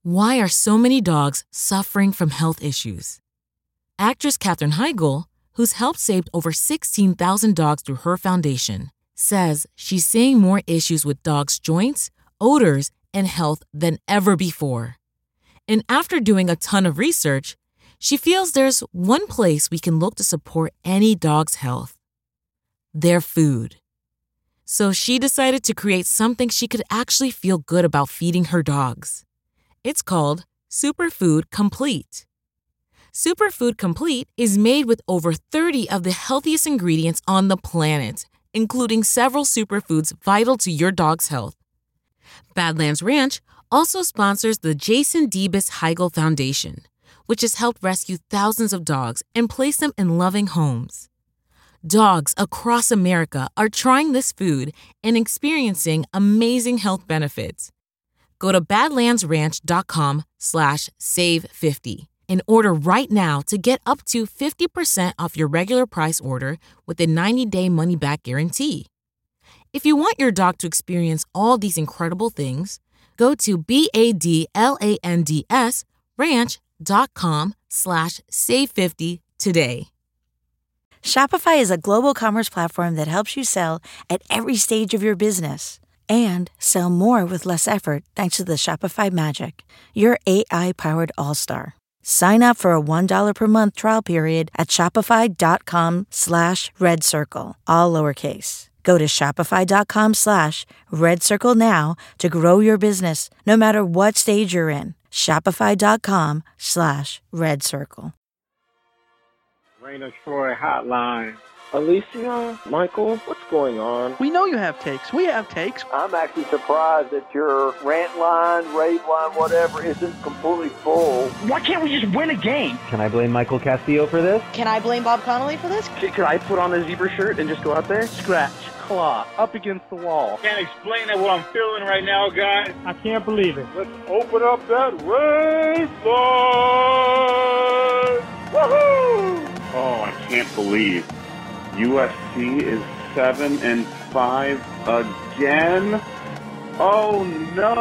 Why are so many dogs suffering from health issues? Actress Katherine Heigl, who's helped save over 16,000 dogs through her foundation, says she's seeing more issues with dogs' joints, odors, and health than ever before. And after doing a ton of research, she feels there's one place we can look to support any dog's health: their food. So she decided to create something she could actually feel good about feeding her dogs. It's called Superfood Complete. Superfood Complete is made with over 30 of the healthiest ingredients on the planet, including several superfoods vital to your dog's health. Badlands Ranch also sponsors the Jason Debus Heigl Foundation, which has helped rescue thousands of dogs and place them in loving homes. Dogs across America are trying this food and experiencing amazing health benefits. Go to badlandsranch.com/save50 and order right now to get up to 50% off your regular price order with a 90-day money-back guarantee. If you want your dog to experience all these incredible things, go to badlandsranch.com/save50 today. Shopify is a global commerce platform that helps you sell at every stage of your business and sell more with less effort thanks to the Shopify Magic, your AI-powered all-star. Sign up for a $1 per month trial period at shopify.com/redcircle, all lowercase. Go to shopify.com/redcircle now to grow your business no matter what stage you're in. Shopify.com/redcircle. Raina Troy Hotline. Alicia, Michael, what's going on? We know you have takes. We have takes. I'm actually surprised that your rant line, rave line, whatever, isn't completely full. Why can't we just win a game? Can I blame Michael Castillo for this? Can I blame Bob Connolly for this? Could I put on a zebra shirt and just go out there? Scratch, claw, up against the wall. Can't explain what I'm feeling right now, guys. I can't believe it. Let's open up that race line! Woohoo! Oh, I can't believe USC is 7-5 again. Oh no!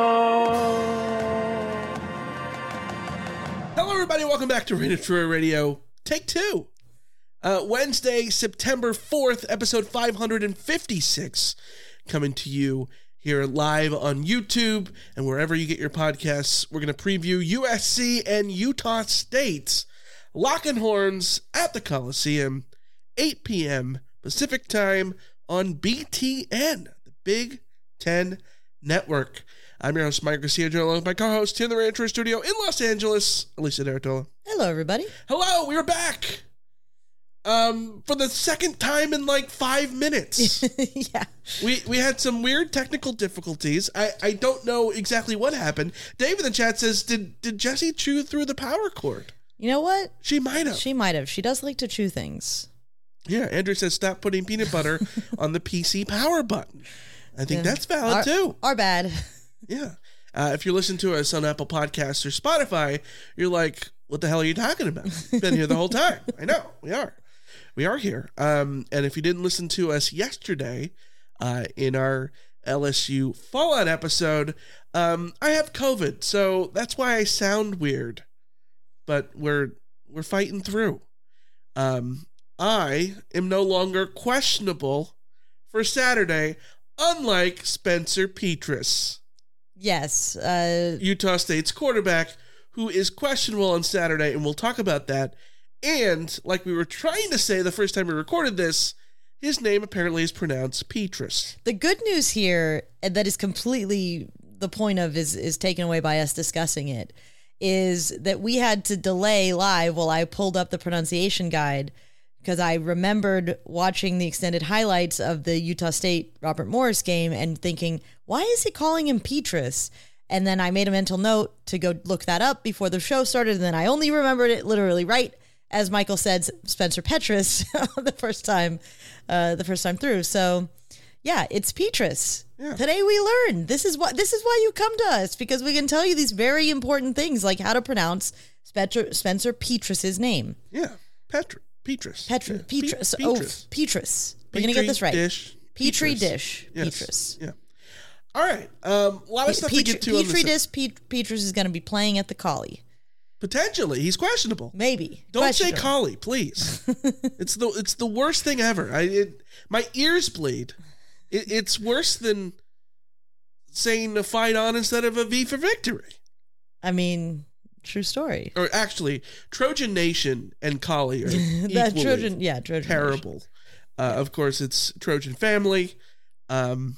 Hello, everybody. Welcome back to Raina Troy Radio. Take two. Wednesday, September 4th, episode 556, coming to you here live on YouTube and wherever you get your podcasts. We're going to preview USC and Utah State. Locking horns at the Coliseum, 8 p.m. Pacific time on BTN, the Big Ten Network. I'm your host, Mike Garcia, along with my co-host here in the Raina Troy studio in Los Angeles, Alicia D'Artola. Hello, everybody. Hello, we are back. For the second time in like 5 minutes. Yeah. We had some weird technical difficulties. I don't know exactly what happened. Dave in the chat says, did Jessie chew through the power cord? You know what? She might have. She might have. She does like to chew things. Yeah, Andrew says, stop putting peanut butter on the PC power button. I think that's valid, too. Our bad. Yeah. If you're listening to us on Apple Podcasts or Spotify, you're like, what the hell are you talking about? Been here the whole time. I know. We are. We are here. And if you didn't listen to us yesterday in our LSU Fallout episode, I have COVID, so that's why I sound weird. But we're fighting through. I am no longer questionable for Saturday, unlike Spencer Petras. Yes. Utah State's quarterback, who is questionable on Saturday, and we'll talk about that. And, like we were trying to say the first time we recorded this, his name apparently is pronounced Petras. The good news here, and that is completely the point of is taken away by us discussing it, is that we had to delay live while I pulled up the pronunciation guide because I remembered watching the extended highlights of the Utah State Robert Morris game and thinking, why is he calling him Petras? And then I made a mental note to go look that up before the show started, and then I only remembered it literally right as Michael said, Spencer Petras the first time through. So yeah, it's Petras. Yeah. Today we learned this is why you come to us, because we can tell you these very important things like how to pronounce Spencer Petras' name. Yeah, Petras. Petras. Oh, Petras. We're gonna get this right. Dish. Petri dish. Yes. Petras. Yeah. All right. A lot of stuff to get to on this. Petrus is going to be playing at the Collie. Potentially. He's questionable. Maybe. Don't say Collie, please. It's the worst thing ever. My ears bleed. It's worse than saying a fight on instead of a V for victory. I mean, true story. Or actually, Trojan Nation and Collie are that equally Trojan terrible. Of course, it's Trojan family, and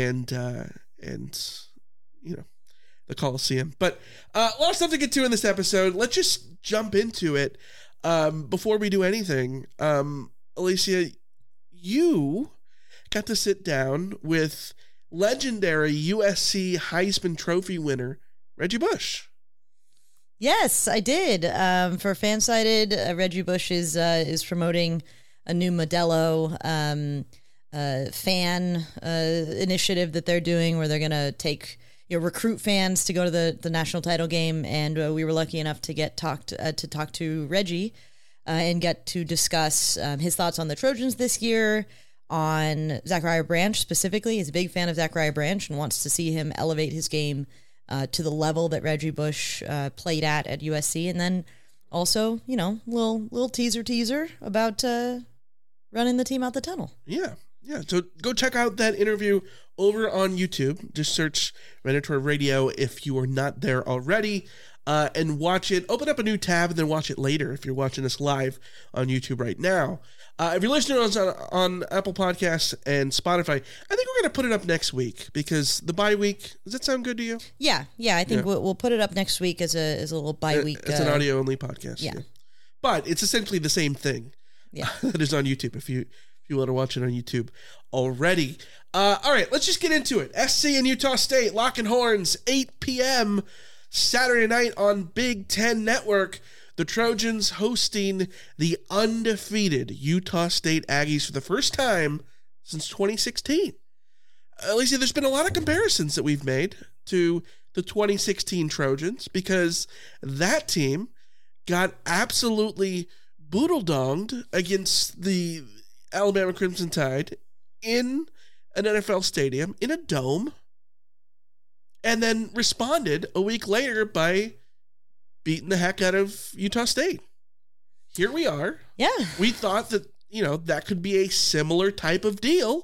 you know, the Coliseum. But a lot of stuff to get to in this episode. Let's just jump into it. Before we do anything, Alicia, you got to sit down with legendary USC Heisman Trophy winner Reggie Bush. Yes, I did. For Fansided, Reggie Bush is promoting a new Modelo fan initiative that they're doing, where they're going to recruit fans to go to the national title game. And we were lucky enough to talk to Reggie and get to discuss his thoughts on the Trojans this year, on Zachariah Branch specifically. He's a big fan of Zachariah Branch and wants to see him elevate his game to the level that Reggie Bush played at USC. And then also, little teaser about running the team out the tunnel. Yeah. So go check out that interview over on YouTube. Just search Mandatory Radio if you are not there already, and watch it. Open up a new tab and then watch it later if you're watching us live on YouTube right now. If you're listening on Apple Podcasts and Spotify, I think we're going to put it up next week because the bye week. Does that sound good to you? Yeah. I think we'll put it up next week as a little bye week. It's an audio only podcast. Yeah, but it's essentially the same thing. Yeah, that is on YouTube. If you want to watch it on YouTube already. All right, let's just get into it. SC and Utah State, locking horns, 8 p.m. Saturday night on Big Ten Network. The Trojans hosting the undefeated Utah State Aggies for the first time since 2016. Alicia, there's been a lot of comparisons that we've made to the 2016 Trojans because that team got absolutely boodle-donged against the Alabama Crimson Tide in an NFL stadium, in a dome, and then responded a week later by beating the heck out of Utah State. Here we are. Yeah. We thought that, that could be a similar type of deal.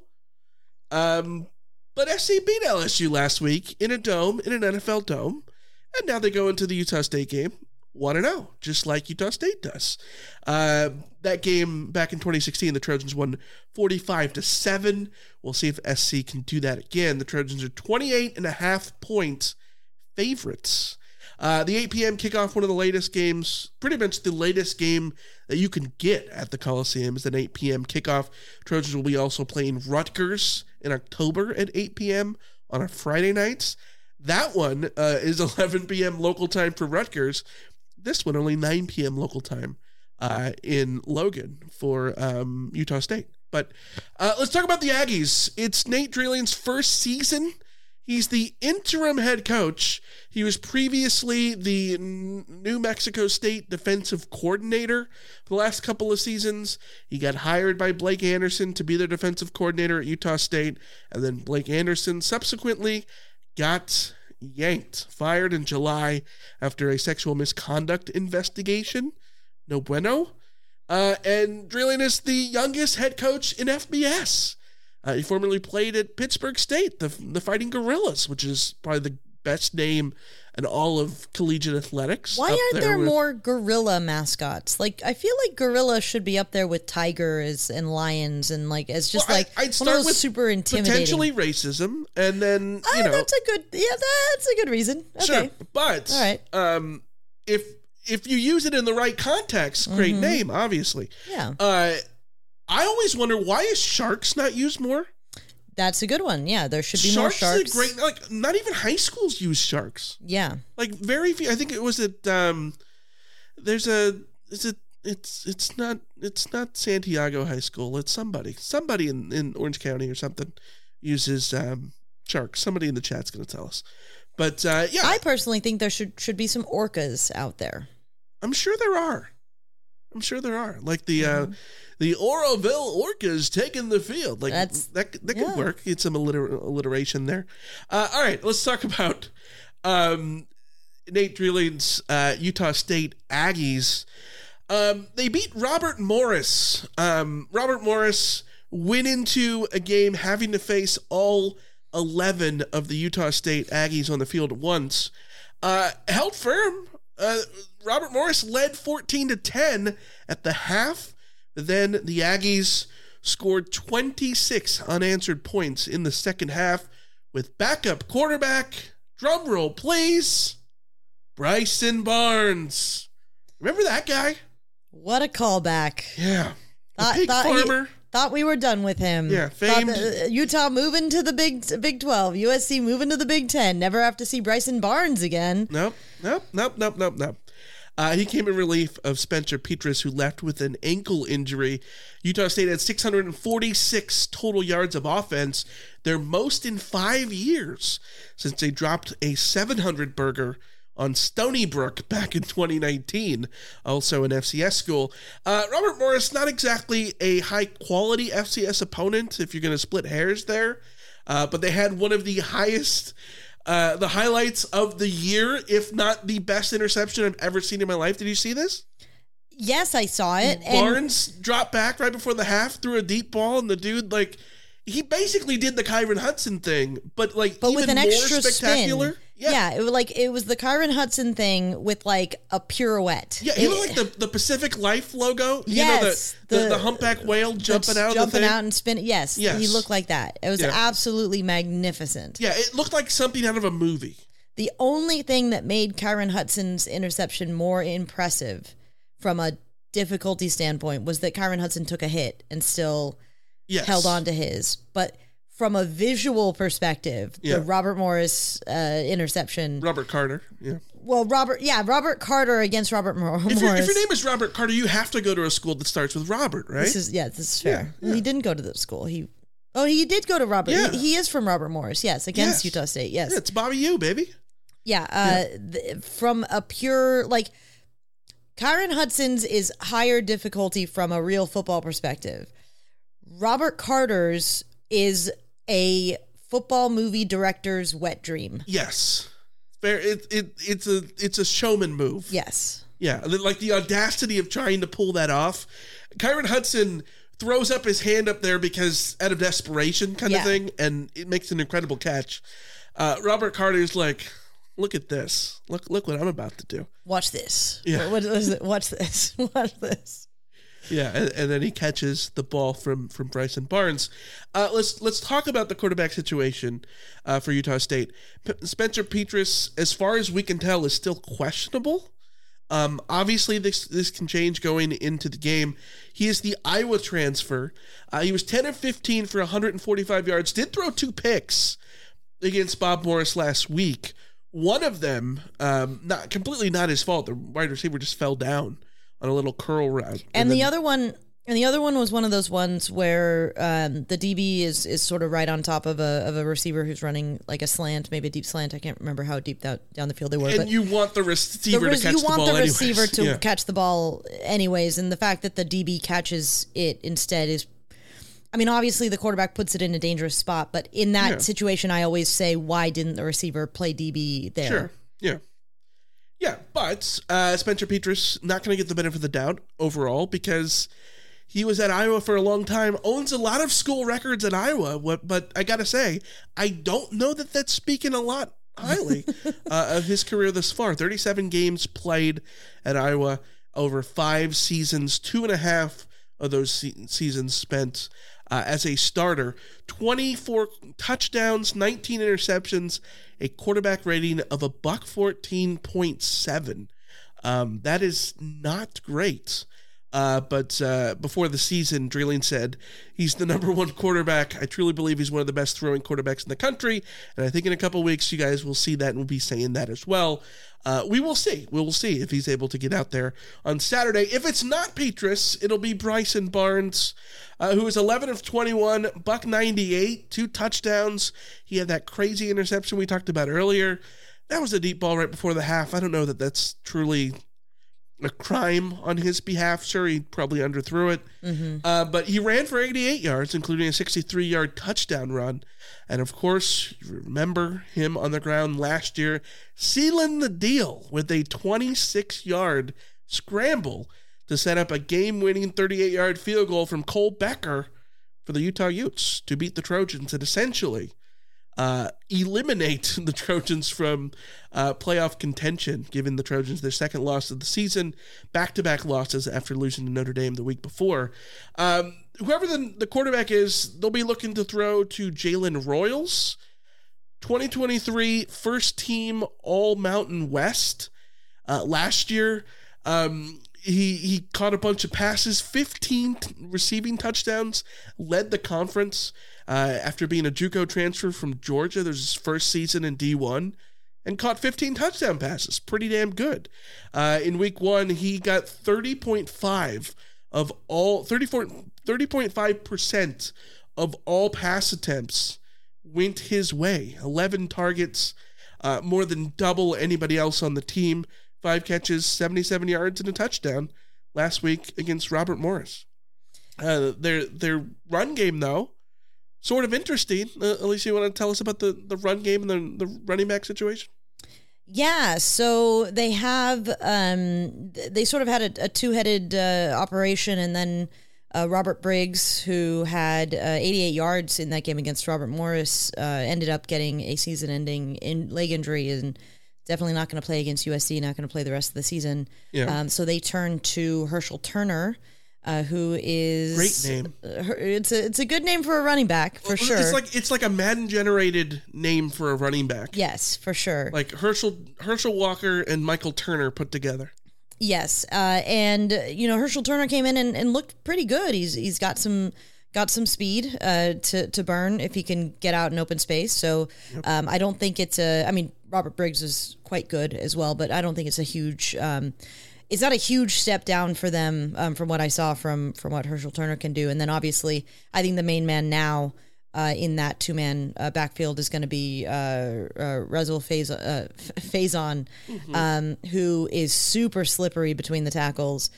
But SC beat LSU last week in a dome, in an NFL dome, and now they go into the Utah State game 1-0, just like Utah State does. That game back in 2016, the Trojans won 45-7. We'll see if SC can do that again. The Trojans are 28.5-point favorites. The 8 p.m. kickoff, one of the latest games, pretty much the latest game that you can get at the Coliseum is an 8 p.m. kickoff. Trojans will be also playing Rutgers in October at 8 p.m. on a Friday nights. That one is 11 p.m. local time for Rutgers. This one only 9 p.m. local time in Logan for Utah State. But let's talk about the Aggies. It's Nate Drelian's first season. He's the interim head coach. He was previously the New Mexico State defensive coordinator for the last couple of seasons. He got hired by Blake Anderson to be their defensive coordinator at Utah State, and then Blake Anderson subsequently got fired in July after a sexual misconduct investigation. No bueno. And Drelian is the youngest head coach in FBS. He formerly played at Pittsburgh State, the Fighting Gorillas, which is probably the best name in all of collegiate athletics. Why aren't there more gorilla mascots? Like, I feel like gorilla should be up there with tigers and lions and as just I'd one start of those with super intimidating. Potentially racism, and then that's a good reason. Okay. Sure, but all right. If you use it in the right context, great name, obviously. Yeah. I always wonder, why is sharks not used more? That's a good one. Yeah, there should be more sharks. Sharks is great. Not even high schools use sharks. Yeah. Very few. I think it was at it's not Santiago High School. It's somebody in Orange County or something uses sharks. Somebody in the chat's going to tell us. But yeah, I personally think there should be some orcas out there. I'm sure there are. I'm sure there are. Like the Oroville Orcas taking the field. Like that could work. Get some alliteration there. All right, let's talk about Nate Dreling's Utah State Aggies. They beat Robert Morris. Robert Morris went into a game having to face all 11 of the Utah State Aggies on the field at once. Held firm. Robert Morris led 14-10 at the half. Then the Aggies scored 26 unanswered points in the second half with backup quarterback, drum roll please, Bryson Barnes. Remember that guy? What a callback. Yeah. Pig farmer. Thought we were done with him. Yeah, famed. Utah moving to the Big 12. USC moving to the Big 10. Never have to see Bryson Barnes again. Nope. He came in relief of Spencer Petras, who left with an ankle injury. Utah State had 646 total yards of offense, their most in 5 years, since they dropped a 700 burger on Stony Brook back in 2019, also an FCS school. Robert Morris, not exactly a high-quality FCS opponent, if you're going to split hairs there, but they had one of the highest, the highlights of the year, if not the best interception I've ever seen in my life. Did you see this? Yes, I saw it. Barnes dropped back right before the half, threw a deep ball, and the dude, he basically did the Kyron Hudson thing, but even with an more extra spectacular. Spin. Yeah, it was the Kyron Hudson thing with a pirouette. Yeah, he looked like the Pacific Life logo. Yes, the humpback whale jumping out and spinning. Yes, he looked like that. It was absolutely magnificent. Yeah, it looked like something out of a movie. The only thing that made Kyron Hudson's interception more impressive from a difficulty standpoint was that Kyron Hudson took a hit and still held on to his. But from a visual perspective, the Robert Morris interception. Robert Carter, yeah. Well, Robert Carter against Robert Morris. If your name is Robert Carter, you have to go to a school that starts with Robert, right? This is fair. Yeah. He didn't go to the school. He did go to Robert. Yeah. He is from Robert Morris, yes, against Utah State, yes. Yeah, it's Bobby U, baby. Yeah, from a pure, Kyron Hudson's is higher difficulty from a real football perspective. Robert Carter's is a football movie director's wet dream. Yes. Fair. It's a showman move. Yes. Yeah. The audacity of trying to pull that off. Kyron Hudson throws up his hand up there because out of desperation kind of thing, and it makes an incredible catch. Robert Carter's like, look at this. Look what I'm about to do. Watch this. Yeah. What is it? Watch this. Watch this. Yeah, and then he catches the ball from Bryson Barnes. Let's talk about the quarterback situation for Utah State. Spencer Petras, as far as we can tell, is still questionable. Obviously, this can change going into the game. He is the Iowa transfer. He was 10 of 15 for 145 yards. Did throw 2 picks against Bob Morris last week. One of them, not his fault. The wide receiver just fell down on a little curl route. And the other one was one of those ones where the DB is sort of right on top of a receiver who's running like a slant, maybe a deep slant. I can't remember how deep down the field they were. And you want the receiver to catch the ball anyways. You want the receiver to catch the ball anyways, and the fact that the DB catches it instead is, obviously the quarterback puts it in a dangerous spot, but in that situation, I always say, why didn't the receiver play DB there? Sure, yeah. Yeah, but Spencer Petras not going to get the benefit of the doubt overall because he was at Iowa for a long time, owns a lot of school records at Iowa, but I got to say, I don't know that that's speaking a lot highly of his career thus far. 37 games played at Iowa over 5 seasons, 2.5 of those seasons spent as a starter. 24 touchdowns, 19 interceptions, a quarterback rating of a $114.7. That is not great. But before the season, Dreling said he's the number 1 quarterback. I truly believe he's one of the best throwing quarterbacks in the country. And I think in a couple of weeks, you guys will see that and will be saying that as well. We will see. We will see if he's able to get out there on Saturday. If it's not Petras, it'll be Bryson Barnes, who is 11 of 21, $198, 2 touchdowns. He had that crazy interception we talked about earlier. That was a deep ball right before the half. I don't know that that's truly a crime on his behalf. Sure, he probably underthrew it. Mm-hmm. But he ran for 88 yards, including a 63-yard touchdown run. And, of course, you remember him on the ground last year, sealing the deal with a 26-yard scramble to set up a game-winning 38-yard field goal from Cole Becker for the Utah Utes to beat the Trojans and essentially eliminate the Trojans from playoff contention, giving the Trojans their second loss of the season, back-to-back losses after losing to Notre Dame the week before. Whoever the quarterback is, they'll be looking to throw to Jalen Royals, 2023 first-team All-Mountain West. Last year, he caught a bunch of passes, 15 receiving touchdowns, led the conference after being a JUCO transfer from Georgia. There's his first season in D1 and caught 15 touchdown passes. Pretty damn good. In week 1, he got 30.5% of all pass attempts went his way. 11 targets, more than double anybody else on the team. 5 catches, 77 yards, and a touchdown last week against Robert Morris. Their run game, though, sort of interesting. Alicia, you want to tell us about the run game and the running back situation? Yeah, so they have they sort of had a two-headed operation, and then Robert Briggs, who had 88 yards in that game against Robert Morris, ended up getting a season-ending leg injury and definitely not going to play against USC, not going to play the rest of the season. Yeah. So they turned to Herschel Turner, who is great name. It's a good name for a running back for sure. It's like a Madden generated name for a running back. Yes, for sure. Like Herschel Walker and Michael Turner put together. Yes, and Herschel Turner came in and looked pretty good. He's got some speed to burn if he can get out in open space. So I don't think it's Robert Briggs is quite good as well, but I don't think it's a huge. It's not a huge step down for them from what I saw from what Herschel Turner can do. And then obviously, I think the main man now in that two-man backfield is going to be Rasul Faison, who is super slippery between the tackles.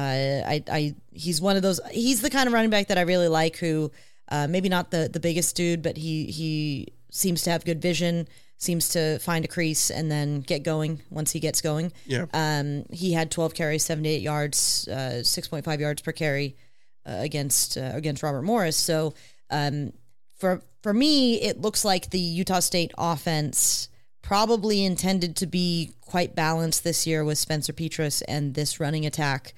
He's one of those. He's the kind of running back that I really like. Who maybe not the biggest dude, but he seems to have good vision. Seems to find a crease and then get going once he gets going. Yeah. He had 12 carries, 78 yards, 6.5 yards per carry against Robert Morris. So for me, it looks like the Utah State offense probably intended to be quite balanced this year with Spencer Petras and this running attack.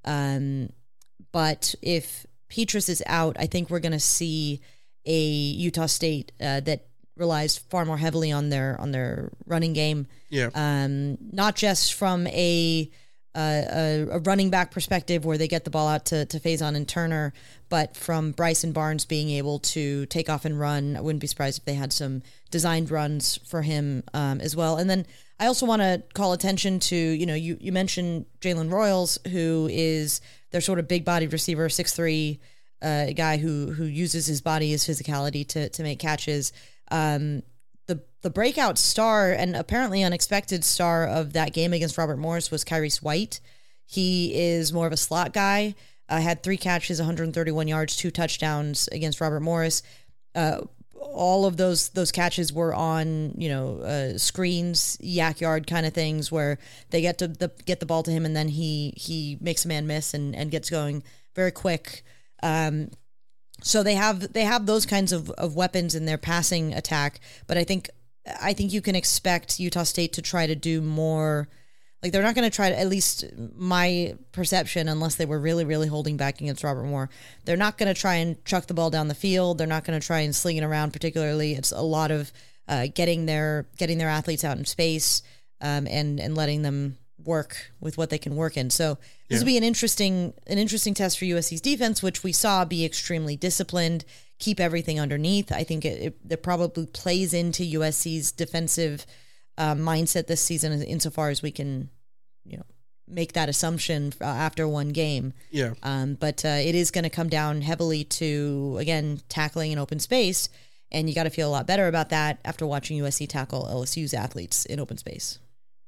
But if Petras is out, I think we're going to see a Utah State that relies far more heavily on their running game. Yeah. Not just from a running back perspective where they get the ball out to Faison and Turner, but from Bryson Barnes being able to take off and run. I wouldn't be surprised if they had some designed runs for him as well. And then I also want to call attention to, you mentioned Jalen Royals, who is their sort of big-bodied receiver, 6'3", guy who uses his body, his physicality to make catches. The breakout star and apparently unexpected star of that game against Robert Morris was Kyrese White. He is more of a slot guy. Had 3 catches, 131 yards, 2 touchdowns against Robert Morris. All of those catches were on screens, yak yard kind of things where they get the ball to him and then he makes a man miss and gets going very quick. So they have those kinds of weapons in their passing attack, but I think you can expect Utah State to try to do more. Like they're not going to try to, at least my perception, unless they were really, really holding back against Robert Moore, they're not going to try and chuck the ball down the field. They're not going to try and sling it around particularly. It's a lot of getting their athletes out in space and letting them work with what they can work in. So this will be an interesting test for USC's defense, which we saw be extremely disciplined, keep everything underneath. I think it probably plays into USC's defensive mindset this season insofar as we can, make that assumption after one game. Yeah. But it is going to come down heavily to, again, tackling in open space, and you got to feel a lot better about that after watching USC tackle LSU's athletes in open space.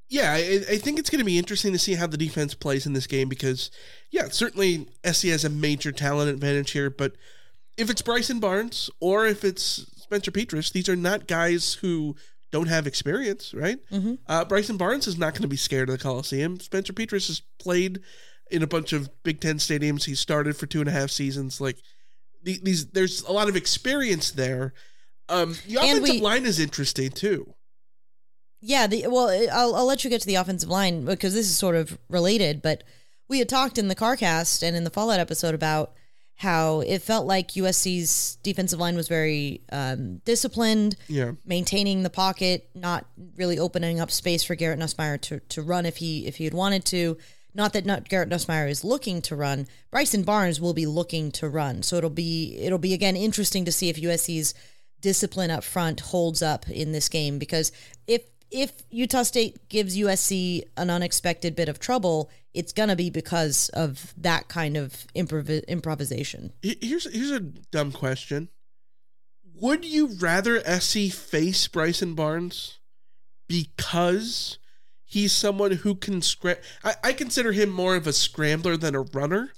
Yeah, I think it's going to be interesting to see how the defense plays in this game because, yeah, certainly SC has a major talent advantage here, but if it's Bryson Barnes or if it's Spencer Petras, these are not guys who don't have experience, right? Mm-hmm. Bryson Barnes is not going to be scared of the Coliseum. Spencer Petras has played in a bunch of Big Ten stadiums. He started for 2.5 seasons. Like there's a lot of experience there. The offensive line is interesting too. Yeah, I'll let you get to the offensive line because this is sort of related, but we had talked in the CarCast and in the Fallout episode about how it felt like USC's defensive line was very disciplined, maintaining the pocket, not really opening up space for Garrett Nussmeier to run if he had wanted to. Not that Garrett Nussmeier is looking to run. Bryson Barnes will be looking to run. So it'll be again interesting to see if USC's discipline up front holds up in this game because if Utah State gives USC an unexpected bit of trouble, it's going to be because of that kind of improvisation. Here's a dumb question. Would you rather SC face Bryson Barnes because he's someone who can I consider him more of a scrambler than a runner,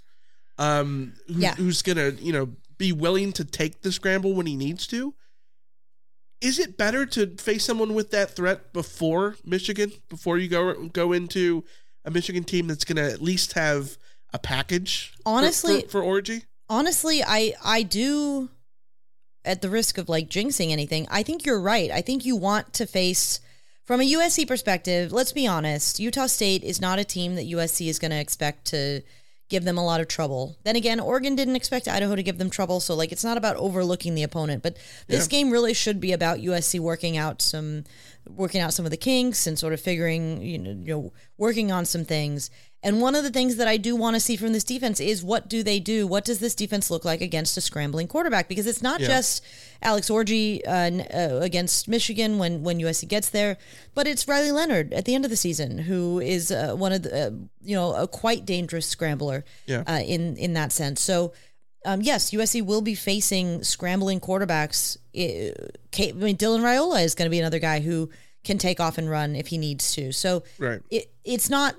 who's going to, be willing to take the scramble when he needs to. Is it better to face someone with that threat before Michigan, before you go into a Michigan team that's going to at least have a package honestly for Orji? Honestly, I do, at the risk of like jinxing anything, I think you're right. I think you want to face, from a USC perspective, let's be honest, Utah State is not a team that USC is going to expect to give them a lot of trouble. Then again, Oregon didn't expect Idaho to give them trouble, so like it's not about overlooking the opponent, but this game really should be about USC working out some of the kinks and sort of figuring, working on some things. And one of the things that I do want to see from this defense is what do they do? What does this defense look like against a scrambling quarterback? Because it's not just Alex Orji against Michigan when USC gets there, but it's Riley Leonard at the end of the season, who is one of the, a quite dangerous scrambler in that sense. So, yes, USC will be facing scrambling quarterbacks. Dylan Raiola is going to be another guy who can take off and run if he needs to. So it's not...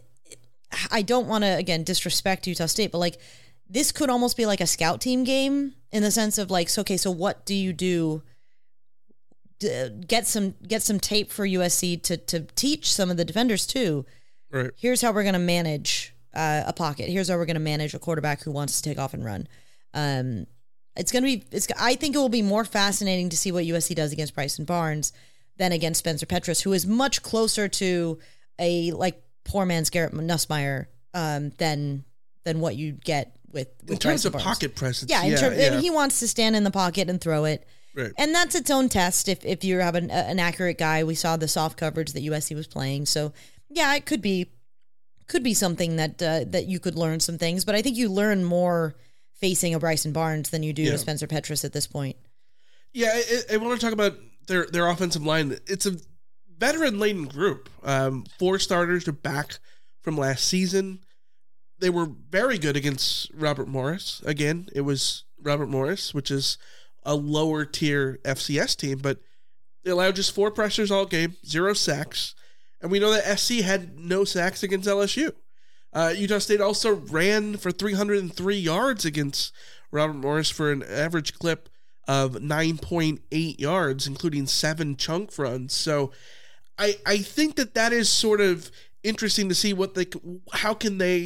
I don't want to, again, disrespect Utah State, but like this could almost be like a scout team game in the sense of like, so what do you do? Get some tape for USC to teach some of the defenders too. Right. Here's how we're going to manage a pocket. Here's how we're going to manage a quarterback who wants to take off and run. I think it will be more fascinating to see what USC does against Bryson Barnes than against Spencer Petras, who is much closer to a like poor man's Garrett Nussmeier than what you get with in terms Bryson of Barnes. Pocket presence. And he wants to stand in the pocket and throw it. Right. And that's its own test if you have an accurate guy. We saw the soft coverage that USC was playing. So, yeah, it could be something that you could learn some things. But I think you learn more facing a Bryson Barnes than you do a Spencer Petras at this point. Yeah, I want to talk about their offensive line. It's a veteran-laden group. 4 starters are back from last season. They were very good against Robert Morris. Again, it was Robert Morris, which is a lower-tier FCS team, but they allowed just 4 pressures all game, 0 sacks, and we know that SC had no sacks against LSU. Utah State also ran for 303 yards against Robert Morris for an average clip of 9.8 yards, including 7 chunk runs. So I think that is sort of interesting to see how can they,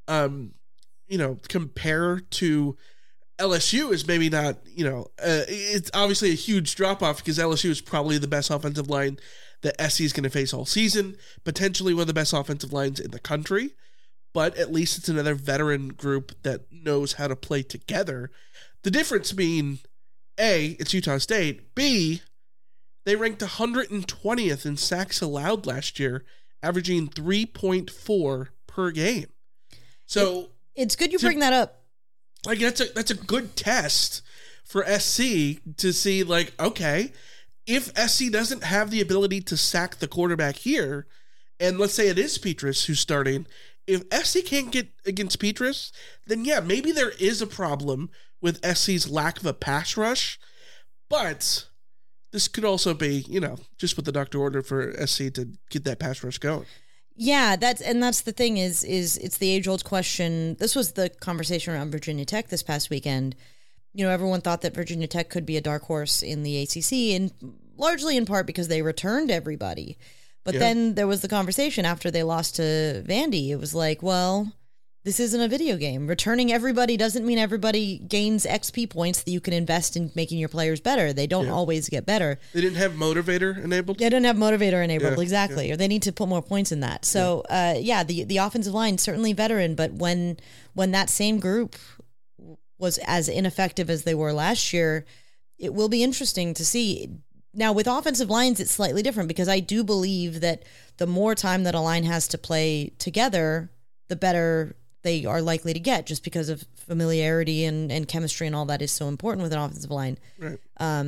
compare to LSU is maybe not, it's obviously a huge drop off because LSU is probably the best offensive line that SC is going to face all season, potentially one of the best offensive lines in the country, but at least it's another veteran group that knows how to play together. The difference being, A, it's Utah State, B, they ranked 120th in sacks allowed last year, averaging 3.4 per game. So it's good you bring that up. Like that's a good test for SC to see, like, okay, if SC doesn't have the ability to sack the quarterback here, and let's say it is Petras who's starting, if SC can't get against Petras, then yeah, maybe there is a problem with SC's lack of a pass rush. But this could also be, just what the doctor ordered for SC to get that pass rush going. Yeah, that's the thing is it's the age-old question. This was the conversation around Virginia Tech this past weekend. Everyone thought that Virginia Tech could be a dark horse in the ACC, and largely in part because they returned everybody. But then there was the conversation after they lost to Vandy. It was like, well, this isn't a video game. Returning everybody doesn't mean everybody gains XP points that you can invest in making your players better. They don't always get better. They didn't have Motivator enabled? They didn't have Motivator enabled, exactly. Or they need to put more points in that. So, the offensive line, certainly veteran, but when that same group was as ineffective as they were last year, it will be interesting to see. Now, with offensive lines, it's slightly different because I do believe that the more time that a line has to play together, the better they are likely to get, just because of familiarity and chemistry and all that is so important with an offensive line. Right.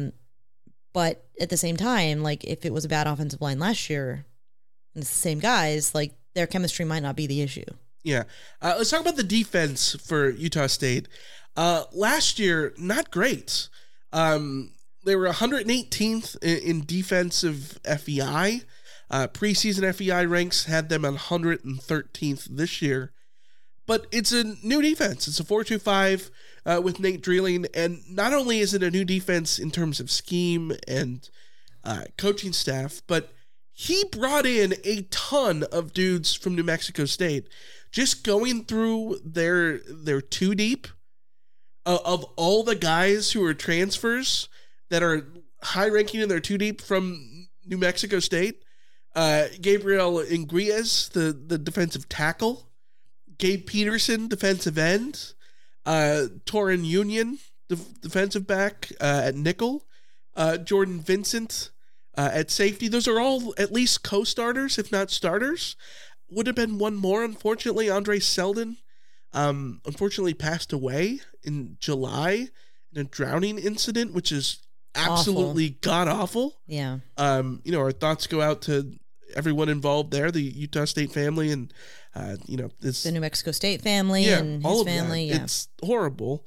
But at the same time, like if it was a bad offensive line last year and it's the same guys, like their chemistry might not be the issue. Yeah. Let's talk about the defense for Utah State. Last year, not great. They were 118th in defensive FEI. Preseason FEI ranks had them on 113th this year. But it's a new defense. It's a 4-2-5 with Nate Dreeling. And not only is it a new defense in terms of scheme and coaching staff, but he brought in a ton of dudes from New Mexico State. Just going through their two deep of all the guys who are transfers that are high ranking in their two deep from New Mexico State. Gabriel Ingriez, the defensive tackle. Gabe Peterson, defensive end. Torin Union, defensive back at nickel. Jordan Vincent at safety. Those are all at least co-starters, if not starters. Would have been one more, unfortunately. Andre Selden, unfortunately passed away in July in a drowning incident, which is absolutely god-awful. Yeah. Our thoughts go out to everyone involved there, the Utah State family and, the New Mexico State family and his family. Yeah. It's horrible.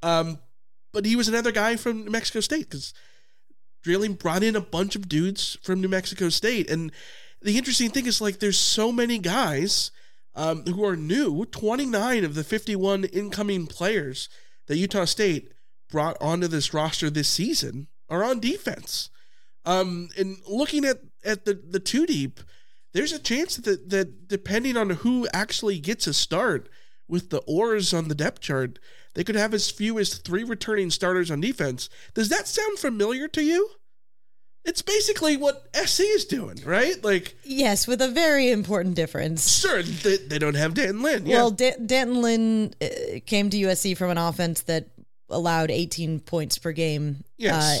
But he was another guy from New Mexico State because Dreeling brought in a bunch of dudes from New Mexico State. And the interesting thing is, like, there's so many guys who are new. 29 of the 51 incoming players that Utah State brought onto this roster this season are on defense. And looking at the two deep, there's a chance that depending on who actually gets a start with the oars on the depth chart, they could have as few as 3 returning starters on defense. Does that sound familiar to you? It's basically what SC is doing, right? Like, yes, with a very important difference. Sure, they don't have Danton Lynn. Yeah. Well, Danton Lynn came to USC from an offense that allowed 18 points per game. Yes.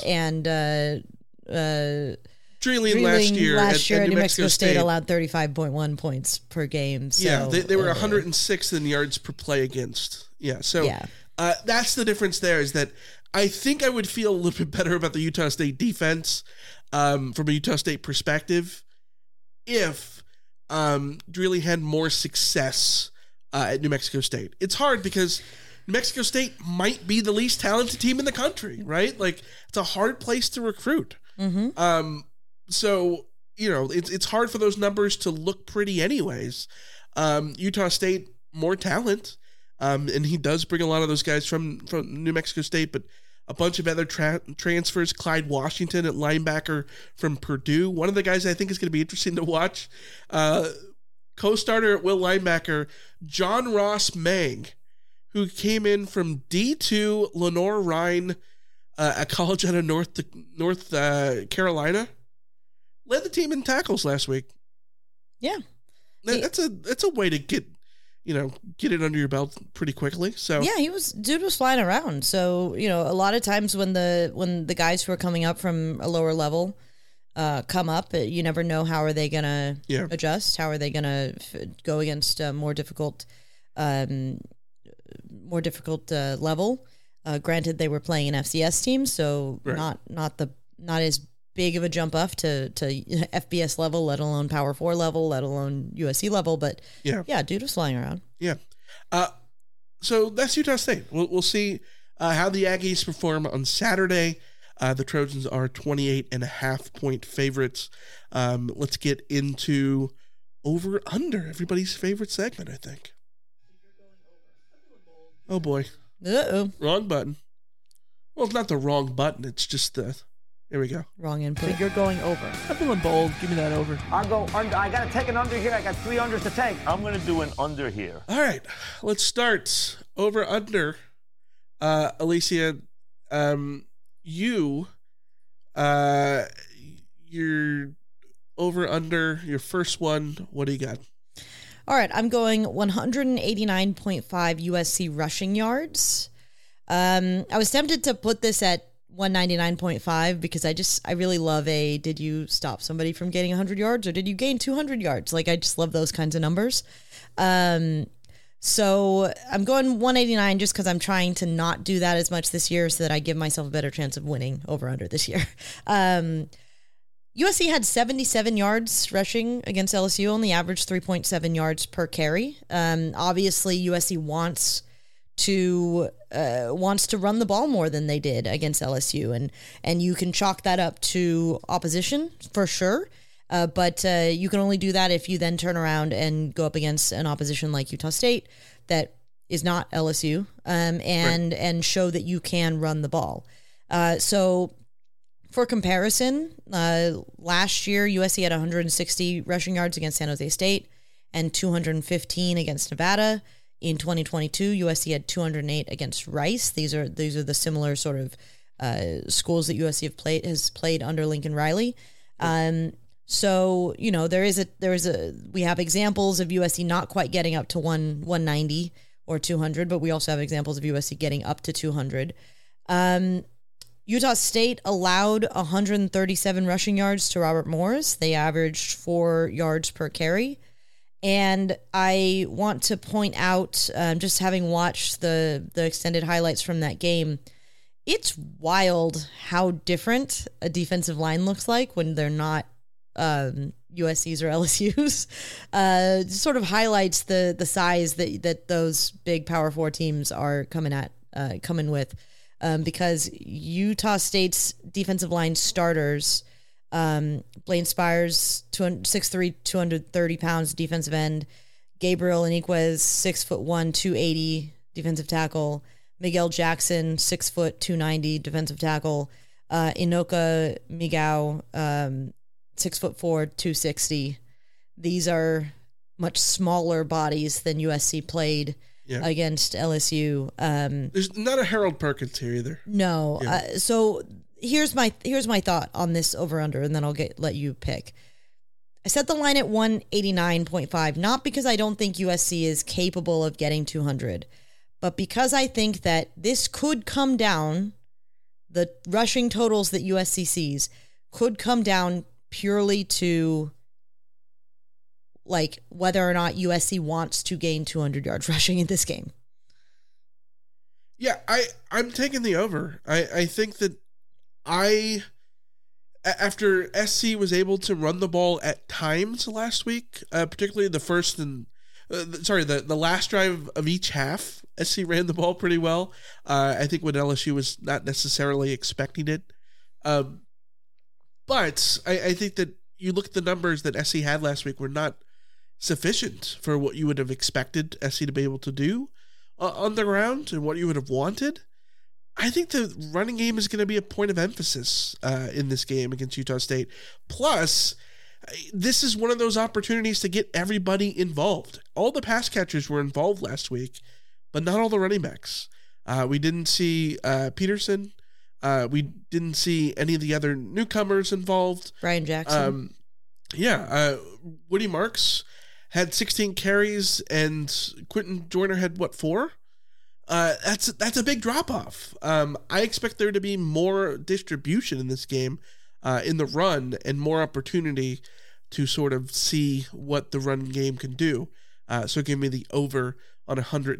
Dreeling last year at New Mexico State allowed 35.1 points per game. So, yeah, they were 106th in yards per play against. Yeah, so that's the difference there, is that I think I would feel a little bit better about the Utah State defense from a Utah State perspective if Dreeling had more success at New Mexico State. It's hard because New Mexico State might be the least talented team in the country, right? Like, it's a hard place to recruit. Mm-hmm. So, it's hard for those numbers to look pretty anyways. Utah State, more talent. And he does bring a lot of those guys from New Mexico State, but a bunch of other transfers. Clyde Washington at linebacker from Purdue. One of the guys I think is going to be interesting to watch. Co-starter at will linebacker, John Ross Mang, who came in from D2 Lenore-Rhine, a college out of North Carolina. Led the team in tackles last week. Yeah. That's a way to get it under your belt pretty quickly. So yeah, dude was flying around. So, a lot of times when the guys who are coming up from a lower level come up, you never know how are they going to adjust, how are they going to go against a more difficult level. Granted, they were playing an FCS team, so not as big of a jump up to FBS level, let alone Power 4 level, let alone USC level. But yeah, dude was flying around. Yeah. So that's Utah State. We'll see how the Aggies perform on Saturday. The Trojans are 28.5-point favorites. Let's get into over-under, everybody's favorite segment, I think. Oh, boy. Uh-oh. Wrong button. Well, it's not the wrong button. It's just the... Here we go. Wrong input. So you're going over. I'm feeling bold. Give me that over. I'll go under. I got to take an under here. I got 3 unders to take. I'm going to do an under here. All right. Let's start. Over-under. Alicia, you're over-under, your first one. What do you got? All right, I'm going 189.5 USC rushing yards. I was tempted to put this at 199.5 because I really love did you stop somebody from gaining 100 yards or did you gain 200 yards? Like, I just love those kinds of numbers. So I'm going 189 just because I'm trying to not do that as much this year so that I give myself a better chance of winning over under this year. USC had 77 yards rushing against LSU, only averaged 3.7 yards per carry. Obviously, USC wants to run the ball more than they did against LSU, and you can chalk that up to opposition for sure. But you can only do that if you then turn around and go up against an opposition like Utah State that is not LSU, and show that you can run the ball. So for comparison, last year USC had 160 rushing yards against San Jose State and 215 against Nevada. In 2022, USC had 208 against Rice. These are the similar sort of schools that USC has played under Lincoln Riley. So, you know, we have examples of USC not quite getting up to 190 or 200, but we also have examples of USC getting up to 200. Utah State allowed 137 rushing yards to Robert Morris. They averaged 4 yards per carry. And I want to point out, just having watched the extended highlights from that game, it's wild how different a defensive line looks like when they're not USC's or LSU's. Sort of highlights the size that those big Power 4 teams are coming with. Because Utah State's defensive line starters, Blaine Spires, 6'3", 230 pounds, defensive end. Gabriel Iniquez, 6'1", 280, defensive tackle. Miguel Jackson, 6 foot, 290, defensive tackle. Inoka Migao, 6'4", 260. These are much smaller bodies than USC played against LSU. There's not a Harold Perkins here either. No. Yeah. So here's my thought on this over under, and then I'll let you pick. I set the line at 189.5, not because I don't think USC is capable of getting 200, but because I think that this could come down, the rushing totals that USC sees could come down purely to like whether or not USC wants to gain 200 yards rushing in this game. Yeah, I'm taking the over. I think that after SC was able to run the ball at times last week, particularly the first and the last drive of each half, SC ran the ball pretty well. I think when LSU was not necessarily expecting it. But I think that you look at the numbers that SC had last week were not sufficient for what you would have expected SC to be able to do on the ground and what you would have wanted. I think the running game is going to be a point of emphasis in this game against Utah State. Plus, this is one of those opportunities to get everybody involved. All the pass catchers were involved last week, but not all the running backs. We didn't see Peterson. We didn't see any of the other newcomers involved. Brian Jackson. Woody Marks had 16 carries, and Quentin Joyner had, 4? That's a big drop-off. I expect there to be more distribution in this game in the run and more opportunity to sort of see what the run game can do. So give me the over on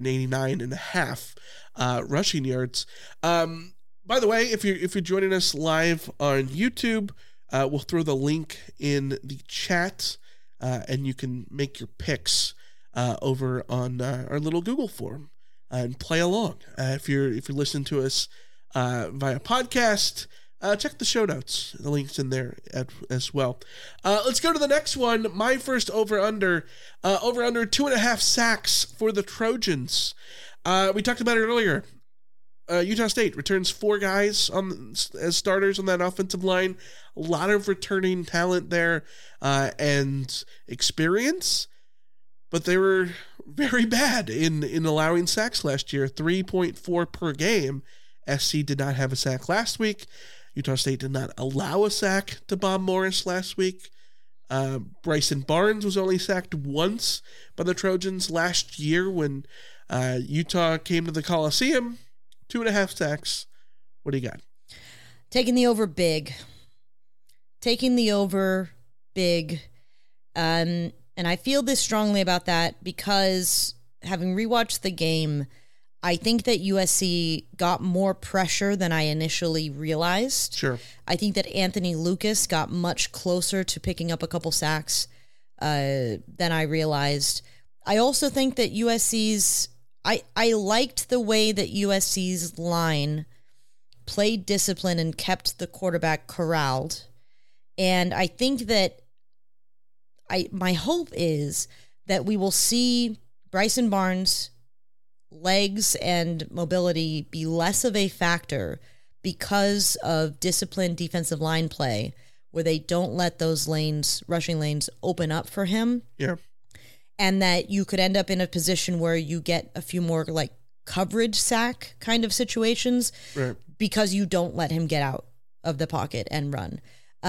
189.5 rushing yards. By the way, if you're joining us live on YouTube, we'll throw the link in the chat, and you can make your picks over on our little Google form and play along. If you're listening to us via podcast, check the show notes. The link's in there as well. Let's go to the next one. My first over-under 2.5 sacks for the Trojans. We talked about it earlier. Utah State returns 4 guys as starters on that offensive line. A lot of returning talent there and experience, but they were very bad in allowing sacks last year. 3.4 per game. SC did not have a sack last week. Utah State did not allow a sack to Bob Morris last week. Bryson Barnes was only sacked once by the Trojans last year when Utah came to the Coliseum. 2.5 sacks. What do you got? Taking the over big. And I feel this strongly about that because having rewatched the game, I think that USC got more pressure than I initially realized. Sure. I think that Anthony Lucas got much closer to picking up a couple sacks than I realized. I also think that USC's... I liked the way that USC's line played discipline and kept the quarterback corralled. And I think that my hope is that we will see Bryson Barnes' legs and mobility be less of a factor because of disciplined defensive line play, where they don't let those rushing lanes open up for him. Yeah. And that you could end up in a position where you get a few more like coverage sack kind of situations, right, because you don't let him get out of the pocket and run.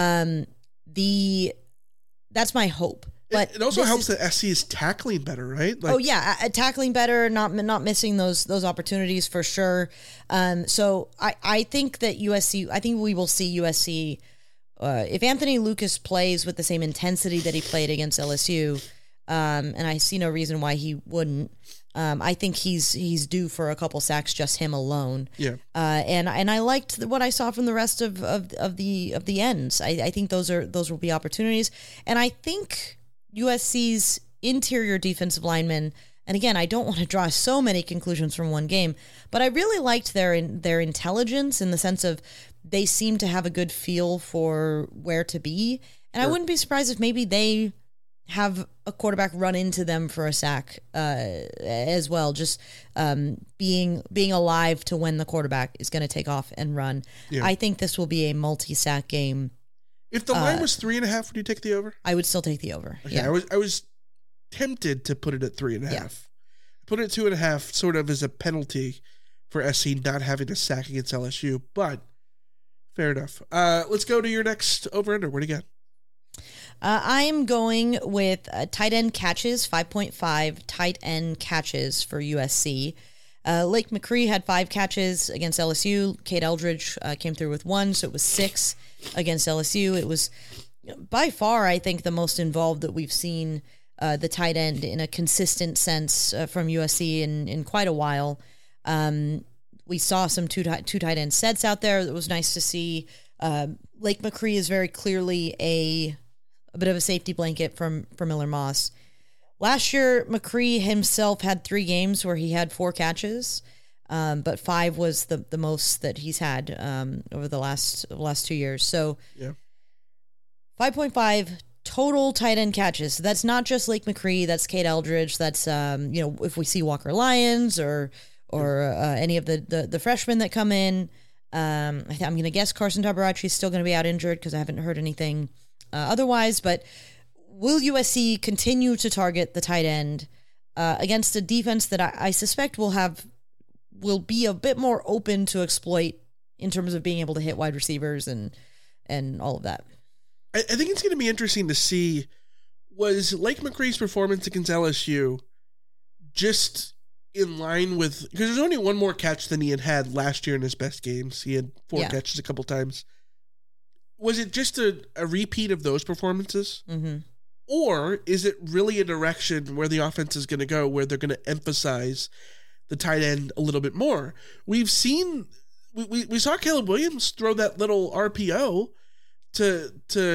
That's my hope. But it also helps that SC is tackling better, right? Tackling better, not missing those opportunities for sure. So I think that USC. I think we will see USC if Anthony Lucas plays with the same intensity that he played against LSU. And I see no reason why he wouldn't. I think he's due for a couple sacks, just him alone. Yeah. And I liked what I saw from the rest of the ends. I think those will be opportunities. And I think USC's interior defensive linemen, and again, I don't want to draw so many conclusions from one game, but I really liked their intelligence in the sense of they seem to have a good feel for where to be. And sure. I wouldn't be surprised if maybe they have a quarterback run into them for a sack as well, just being alive to when the quarterback is going to take off and run. Yeah. I think this will be a multi-sack game. If the line was 3.5, would you take the over? I would still take the over. Okay, yeah. I was tempted to put it at 3.5. Yeah. I put it at 2.5 sort of as a penalty for SC not having a sack against LSU, but fair enough. Let's go to your next over-under. What do you got? I'm going with tight end catches, 5.5 tight end catches for USC. Lake McCree had 5 catches against LSU. Cade Eldridge came through with 1, so it was 6 against LSU. It was by far, I think, the most involved that we've seen the tight end in a consistent sense from USC in quite a while. We saw some two tight end sets out there. It was nice to see. Lake McCree is very clearly a bit of a safety blanket for Miller Moss. Last year, McCree himself had 3 games where he had 4 catches, but 5 was the most that he's had over the last 2 years. So, yeah, 5.5 total tight end catches. So that's not just Lake McCree. That's Cade Eldridge. That's if we see Walker Lyons or any of the freshmen that come in. I'm going to guess Carson Tabarachi is still going to be out injured because I haven't heard anything otherwise, but will USC continue to target the tight end against a defense that I suspect will be a bit more open to exploit in terms of being able to hit wide receivers and all of that? I think it's going to be interesting to see, was Lake McCree's performance against LSU just in line with, because there's only one more catch than he had last year in his best games. He had 4 catches a couple times. Was it just a repeat of those performances? Mm-hmm. Or is it really a direction where the offense is going to go, where they're going to emphasize the tight end a little bit more? We've seen, we saw Caleb Williams throw that little RPO to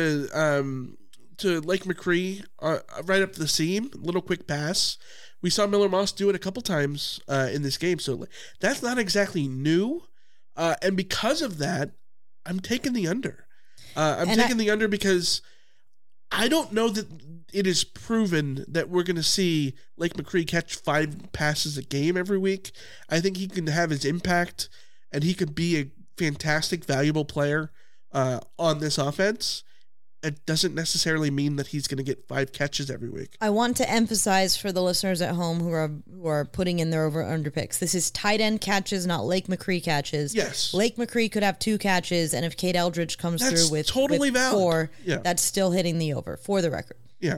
Lake McCree right up the seam, little quick pass. We saw Miller Moss do it a couple times in this game, so that's not exactly new. And because of that, I'm taking the under. I'm taking the under because I don't know that it is proven that we're going to see Lake McCree catch 5 passes a game every week. I think he can have his impact, and he could be a fantastic, valuable player on this offense. It doesn't necessarily mean that he's going to get 5 catches every week. I want to emphasize for the listeners at home who are putting in their over-under picks, this is tight end catches, not Lake McCree catches. Yes. Lake McCree could have 2 catches, and if Cade Eldridge comes through with totally valid. 4, yeah. that's still hitting the over, for the record. Yeah.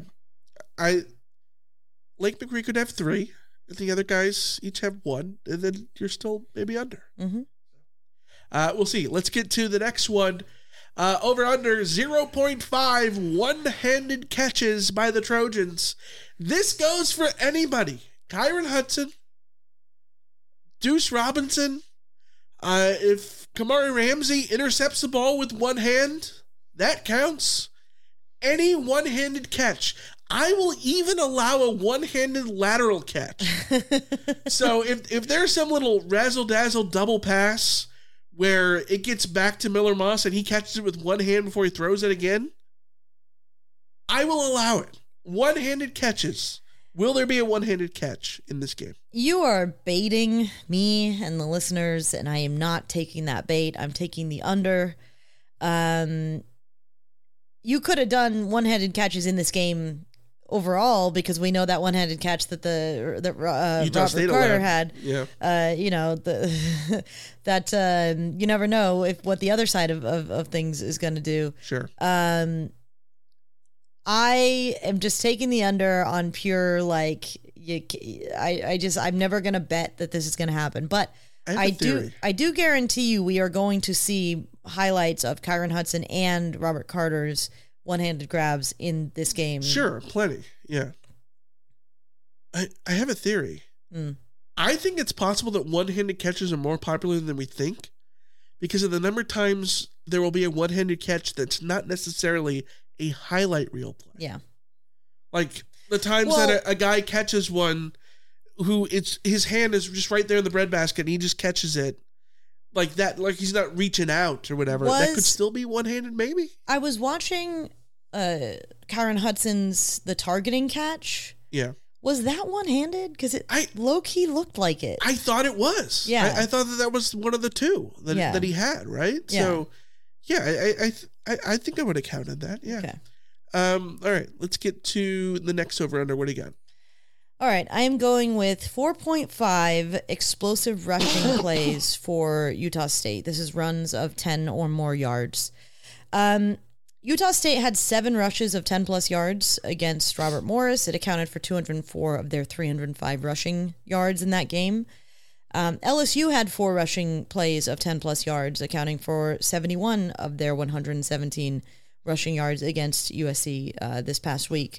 Lake McCree could have 3, if the other guys each have 1, and then you're still maybe under. Mm-hmm. We'll see. Let's get to the next one. Over under 0.5 one-handed catches by the Trojans. This goes for anybody. Kyron Hudson, Deuce Robinson. If Kamari Ramsey intercepts the ball with one hand, that counts. Any one-handed catch. I will even allow a one-handed lateral catch. So if there's some little razzle-dazzle double pass where it gets back to Miller Moss and he catches it with one hand before he throws it again, I will allow it. One-handed catches. Will there be a one-handed catch in this game? You are baiting me and the listeners, and I am not taking that bait. I'm taking the under. You could have done one-handed catches in this game overall, because we know that one-handed catch that Robert Carter had. Yeah. That you never know what the other side of things is going to do. Sure. I am just taking the under on pure I'm never going to bet that this is going to happen, but I do guarantee you we are going to see highlights of Kyron Hudson and Robert Carter's one-handed grabs in this game. Sure, plenty. Yeah. I have a theory. I think it's possible that one-handed catches are more popular than we think because of the number of times there will be a one-handed catch that's not necessarily a highlight reel play. Yeah. Like the times that a guy catches one who his hand is just right there in the breadbasket and he just catches it like that, like he's not reaching out or whatever. That could still be one-handed, maybe. I was watching Kyron Hudson's the targeting catch. Yeah. Was that one-handed? Because it low-key looked like it. I thought it was. Yeah. I thought that was one of the 2 that he had, right? Yeah. So, yeah, I think I would have counted that. Yeah. Okay. All right, let's get to the next over-under. What do you got? All right, I am going with 4.5 explosive rushing plays for Utah State. This is runs of 10 or more yards. Utah State had 7 rushes of 10-plus yards against Robert Morris. It accounted for 204 of their 305 rushing yards in that game. LSU had 4 rushing plays of 10-plus yards, accounting for 71 of their 117 rushing yards against USC this past week.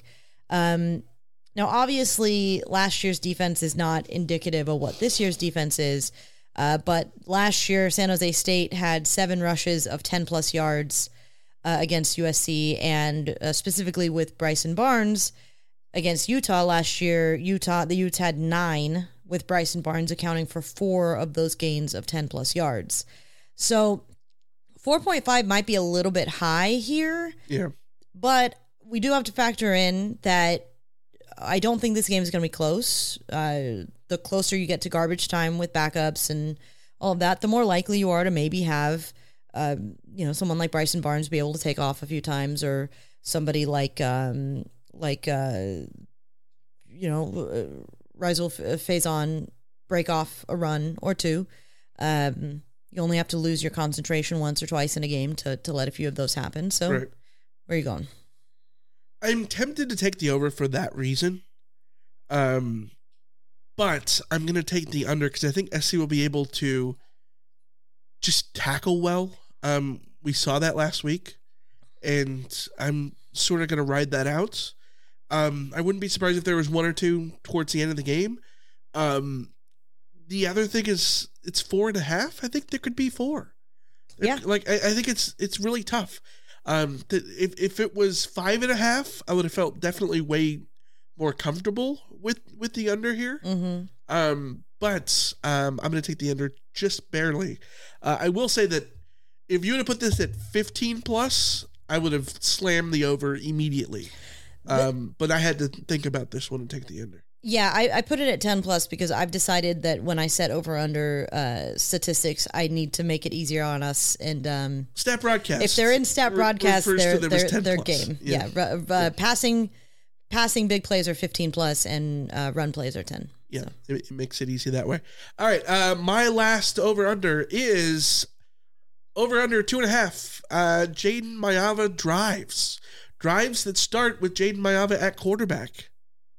Now, obviously, last year's defense is not indicative of what this year's defense is, but last year, San Jose State had 7 rushes of 10-plus yards against USC, and specifically with Bryson Barnes against Utah last year, the Utes had 9, with Bryson Barnes accounting for 4 of those gains of 10-plus yards. So 4.5 might be a little bit high here. Yeah. But we do have to factor in that I don't think this game is going to be close. The closer you get to garbage time with backups and all of that, the more likely you are to maybe have, someone like Bryson Barnes be able to take off a few times, or somebody like Rizal Faison break off a run or 2. You only have to lose your concentration once or twice in a game to let a few of those happen. So, right. Where are you going? I'm tempted to take the over for that reason. But I'm going to take the under because I think SC will be able to just tackle well. We saw that last week, and I'm sort of going to ride that out. I wouldn't be surprised if there was 1 or 2 towards the end of the game. The other thing is it's 4.5. I think there could be 4. Yeah. I think it's really tough. If it was 5.5, I would have felt definitely way more comfortable with the under here. Mm-hmm. But I'm going to take the under just barely. I will say that if you would have put this at 15 plus, I would have slammed the over immediately. But I had to think about this one and take the under. Yeah, I put it at 10 plus because I've decided that when I set over under statistics, I need to make it easier on us. And stat broadcast. If they're in stat broadcast, they're game. Yeah. Passing big plays are 15 plus and run plays are 10. Yeah, so. it makes it easy that way. All right, my last over under is over under 2.5. Jaden Mayava drives that start with Jaden Mayava at quarterback.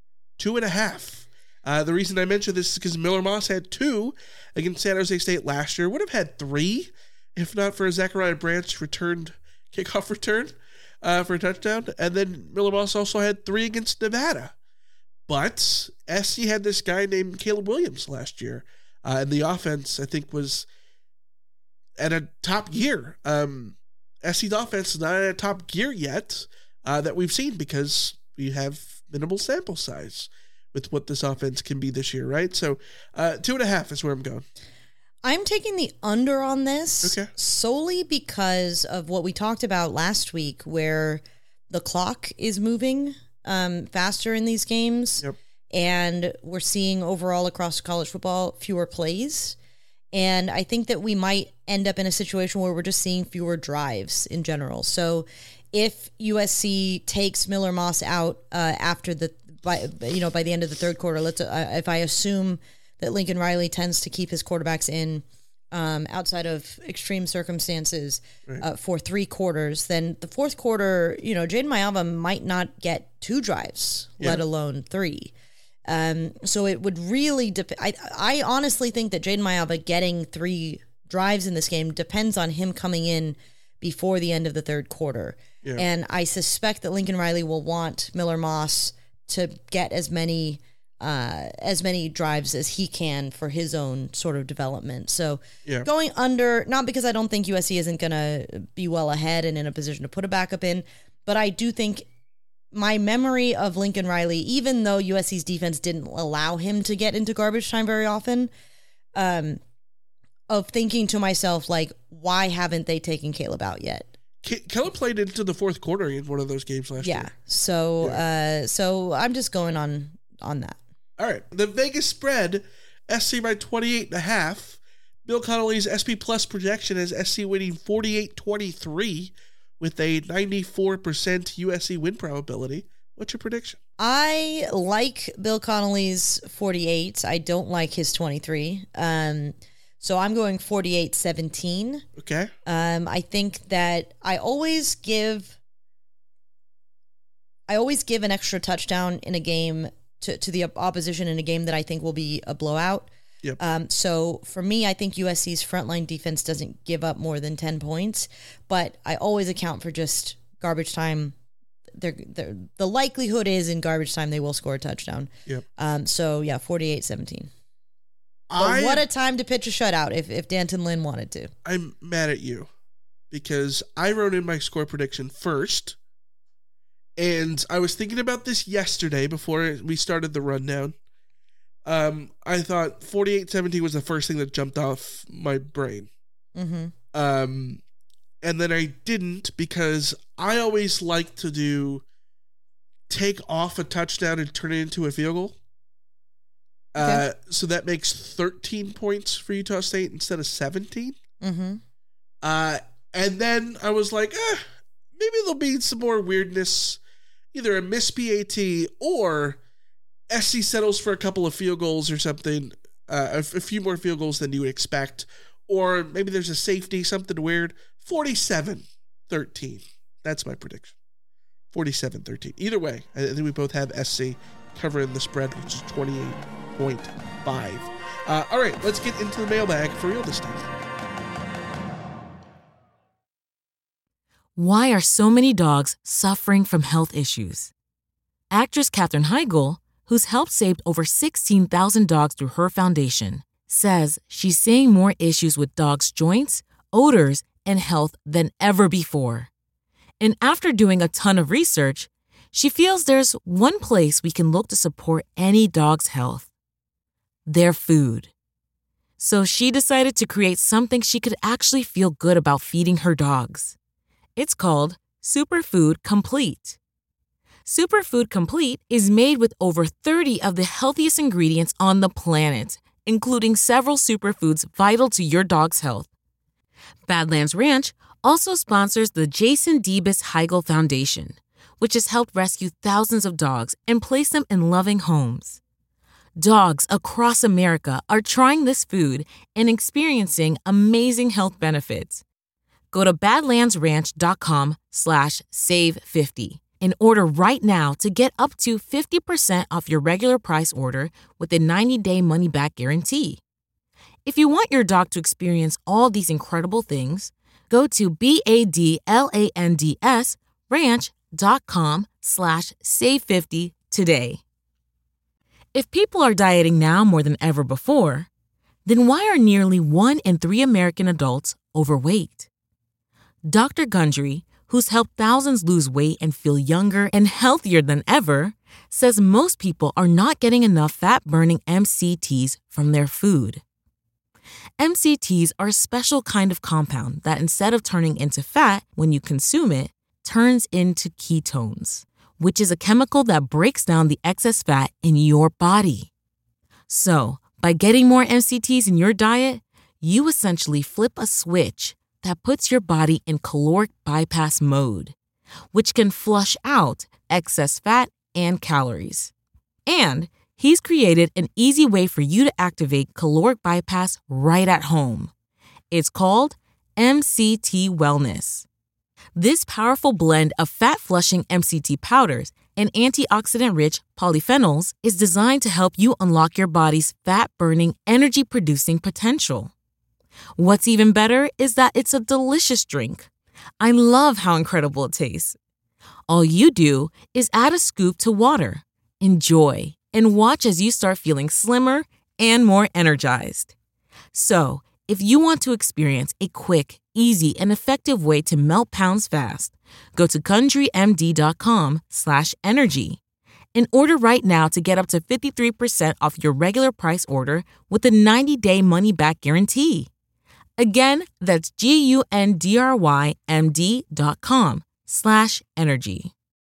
2.5. The reason I mention this is because Miller Moss had 2 against San Jose State last year. Would have had 3 if not for a Zachariah Branch kickoff return for a touchdown. And then Miller Moss also had 3 against Nevada. But SC had this guy named Caleb Williams last year. And the offense, I think, was at a top gear. SC's offense is not at a top gear yet that we've seen because we have minimal sample size with what this offense can be this year, right? So 2.5 is where I'm going. I'm taking the under on this solely because of what we talked about last week where the clock is moving faster in these games. Yep. And we're seeing overall across college football fewer plays. And I think that we might end up in a situation where we're just seeing fewer drives in general. So if USC takes Miller Moss out after by the end of the third quarter, if I assume that Lincoln Riley tends to keep his quarterbacks in outside of extreme circumstances for 3 quarters, then the fourth quarter, Jaden Mayava might not get 2 drives, let alone 3. So it would really depend. I honestly think that Jaden Mayava getting 3 drives in this game depends on him coming in before the end of the third quarter. Yeah. And I suspect that Lincoln Riley will want Miller Moss to get as many drives as he can for his own sort of development. So going under, not because I don't think USC isn't going to be well ahead and in a position to put a backup in, but I do think my memory of Lincoln Riley, even though USC's defense didn't allow him to get into garbage time very often, of thinking to myself, like, why haven't they taken Caleb out yet? Caleb played into the fourth quarter in one of those games last year. So I'm just going on that. All right. The Vegas spread, SC by 28.5. Bill Connolly's SP Plus projection is SC winning 48-23 with a 94% USC win probability. What's your prediction? I like Bill Connolly's 48. I don't like his 23. So I'm going 48-17. Okay. I think that I always give an extra touchdown in a game to the opposition in a game that I think will be a blowout. Yep. So for me, I think USC's frontline defense doesn't give up more than 10 points, but I always account for just garbage time. The likelihood is in garbage time they will score a touchdown. Yep. 48-17. But what a time to pitch a shutout if Danton Lynn wanted to. I'm mad at you because I wrote in my score prediction first, and I was thinking about this yesterday before we started the rundown. I thought 48-17 was the first thing that jumped off my brain. Mm-hmm. And then I didn't because I always like to take off a touchdown and turn it into a field goal. Okay. So that makes 13 points for Utah State instead of 17. Mm-hmm. And then I was like, maybe there'll be some more weirdness, either a missed PAT or SC settles for a couple of field goals or something, a few more field goals than you would expect, or maybe there's a safety, something weird. 47-13. That's my prediction. 47-13. Either way, I think we both have SC covering the spread, which is 28.5. All right, let's get into the mailbag for real this time. Why are so many dogs suffering from health issues? Actress Katherine Heigl, who's helped save over 16,000 dogs through her foundation, says she's seeing more issues with dogs' joints, odors, and health than ever before. And after doing a ton of research, she feels there's one place we can look to support any dog's health: their food. So she decided to create something she could actually feel good about feeding her dogs. It's called Superfood Complete. Superfood Complete is made with over 30 of the healthiest ingredients on the planet, including several superfoods vital to your dog's health. Badlands Ranch also sponsors the Jason Debus Heigl Foundation, which has helped rescue thousands of dogs and place them in loving homes. Dogs across America are trying this food and experiencing amazing health benefits. Go to badlandsranch.com/save50 and order right now to get up to 50% off your regular price order with a 90-day money-back guarantee. If you want your dog to experience all these incredible things, go to badlandsranch.com/save50 today. If people are dieting now more than ever before, then why are nearly 1 in 3 American adults overweight? Dr. Gundry, who's helped thousands lose weight and feel younger and healthier than ever, says most people are not getting enough fat-burning MCTs from their food. MCTs are a special kind of compound that, instead of turning into fat when you consume it, turns into ketones, which is a chemical that breaks down the excess fat in your body. So, by getting more MCTs in your diet, you essentially flip a switch that puts your body in caloric bypass mode, which can flush out excess fat and calories. And he's created an easy way for you to activate caloric bypass right at home. It's called MCT Wellness. This powerful blend of fat-flushing MCT powders and antioxidant-rich polyphenols is designed to help you unlock your body's fat-burning, energy-producing potential. What's even better is that it's a delicious drink. I love how incredible it tastes. All you do is add a scoop to water, enjoy, and watch as you start feeling slimmer and more energized. So, if you want to experience a quick, easy, and effective way to melt pounds fast, go to CountryMD.com/energy and order right now to get up to 53% off your regular price order with a 90-day money-back guarantee. Again, that's GUNDRYMD.com/energy.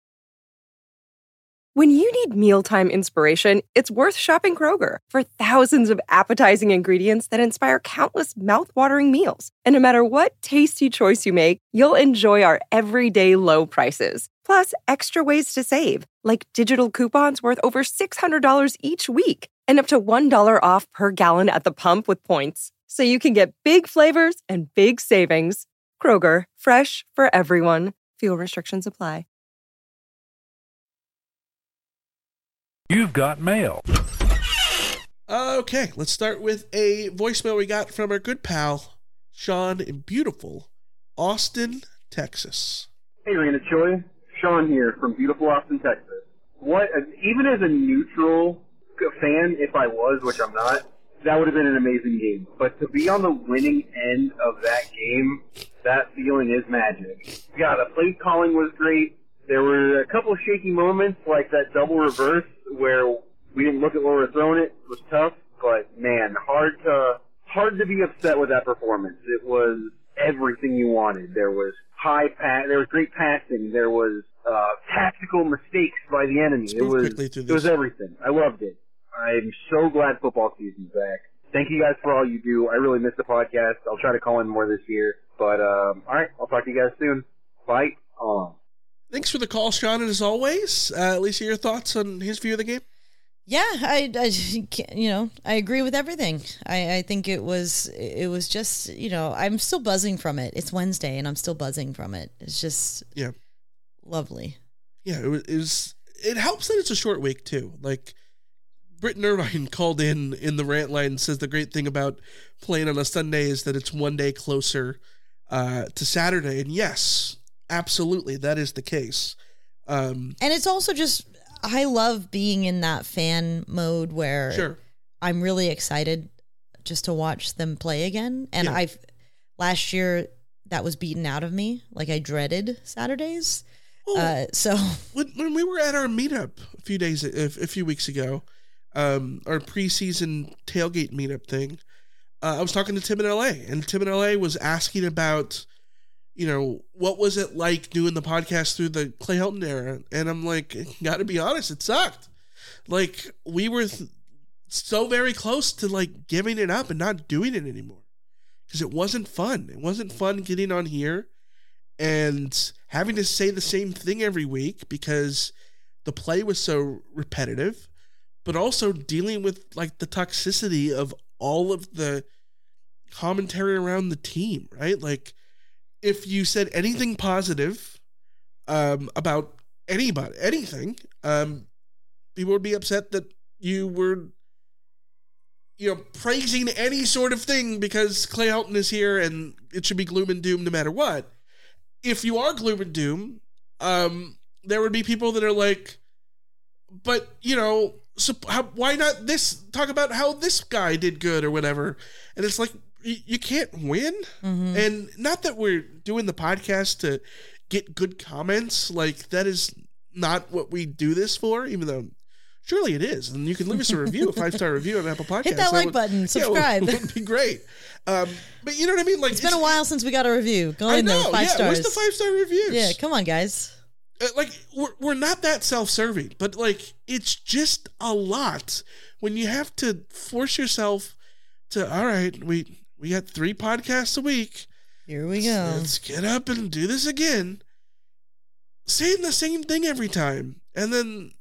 When you need mealtime inspiration, it's worth shopping Kroger for thousands of appetizing ingredients that inspire countless mouth-watering meals. And no matter what tasty choice you make, you'll enjoy our everyday low prices. Plus, extra ways to save, like digital coupons worth over $600 each week and up to $1 off per gallon at the pump with points. So you can get big flavors and big savings. Kroger, fresh for everyone. Fuel restrictions apply. You've got mail. Okay, let's start with a voicemail we got from our good pal, Sean in beautiful Austin, Texas. Hey, Rena Choi. Sean here from beautiful Austin, Texas. Even as a neutral fan, if I was, which I'm not, that would have been an amazing game. But to be on the winning end of that game, that feeling is magic. Yeah, the play calling was great. There were a couple of shaky moments, like that double reverse where we didn't look at where we were throwing it. It was tough, but man, hard to be upset with that performance. It was everything you wanted. There was there was great passing. There was tactical mistakes by the enemy. It was everything. I loved it. I'm so glad football season's back. Thank you guys for all you do. I really miss the podcast. I'll try to call in more this year. But all right, I'll talk to you guys soon. Fight on. Thanks for the call, Sean, and as always, Lisa, your thoughts on his view of the game? Yeah, I agree with everything. I think it was just, I'm still buzzing from it. It's Wednesday, and I'm still buzzing from it. It's just lovely. Yeah, it helps that it's a short week, too. Like, Britton Irvine called in the rant line and says the great thing about playing on a Sunday is that it's one day closer to Saturday. And yes, absolutely, that is the case. And it's also just, I love being in that fan mode where I'm really excited just to watch them play again. And last year that was beaten out of me. Like, I dreaded Saturdays. So when we were at our meetup a few weeks ago, our preseason tailgate meetup thing, I was talking to Tim in LA, and Tim in LA was asking about, what was it like doing the podcast through the Clay Helton era? And I'm like, gotta be honest, it sucked. Like, we were so very close to like giving it up and not doing it anymore because it wasn't fun. It wasn't fun getting on here and having to say the same thing every week because the play was so repetitive, but also dealing with like the toxicity of all of the commentary around the team, right? Like, if you said anything positive about anything, people would be upset that you were, praising any sort of thing because Clay Helton is here and it should be gloom and doom no matter what. If you are gloom and doom, there would be people that are like, but, so why not talk about how this guy did good or whatever. And it's like, you can't win. Mm-hmm. And not that we're doing the podcast to get good comments. Like, that is not what we do this for, even though surely it is. And you can leave us a review, a 5-star review on Apple Podcasts. Hit that like button, subscribe. Yeah, it would be great. But you know what I mean? Like, it's been a while since we got a review. Go in there, 5 stars. What's the 5-star reviews? Yeah, come on, guys. Like, we're not that self-serving, but like, it's just a lot when you have to force yourself to, all right, we got 3 podcasts a week. Here we go. Let's get up and do this again. Saying the same thing every time. And then,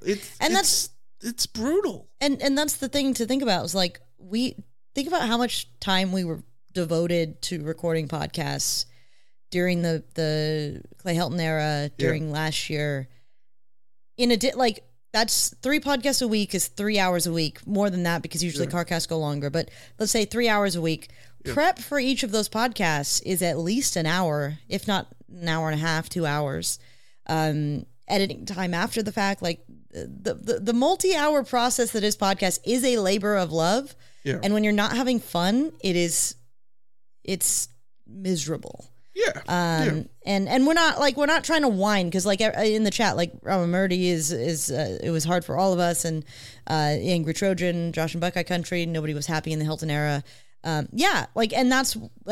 it's brutal. And that's the thing to think about is like, we think about how much time we were devoted to recording podcasts during the Clay Helton era, during last year. Like, that's 3 podcasts a week is 3 hours a week. More than that because usually CarCasts go longer. But let's say 3 hours a week. Yeah. Prep for each of those podcasts is at least an hour, if not an hour and a half, 2 hours. Editing time after the fact, like the multi-hour process that is podcast is a labor of love. Yeah. And when you're not having fun, it's miserable. Yeah. And we're not trying to whine because like in the chat, like Murdy is it was hard for all of us, and Angry Trojan, Josh and Buckeye Country, nobody was happy in the Helton era. And that's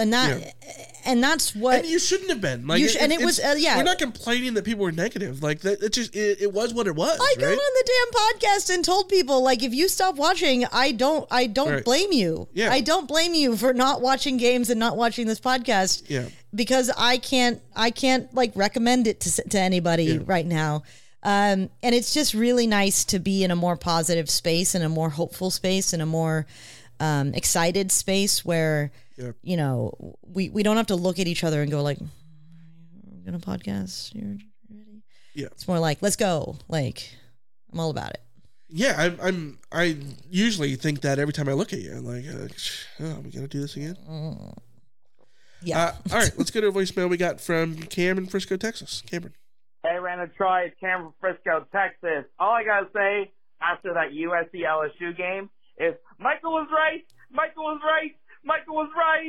what, and you shouldn't have been like, we're not complaining that people were negative. Like that, it was what it was. I got on the damn podcast and told people, like, if you stop watching, I don't blame you. Yeah. I don't blame you for not watching games and not watching this podcast. Yeah. Because I can't like recommend it to anybody right now. And it's just really nice to be in a more positive space and a more hopeful space and a more excited space where, we don't have to look at each other and go like, we're going to podcast. You're ready? Yeah. It's more like, let's go. Like, I'm all about it. Yeah. I usually think that every time I look at you. I'm like, are we going to do this again? Yeah. All right. Let's go to a voicemail we got from Cam in Frisco, Texas. Cameron. Hey, Random Troy. It's Cam from Frisco, Texas. All I got to say after that USC LSU game is Michael was right. Michael was right. Michael was right.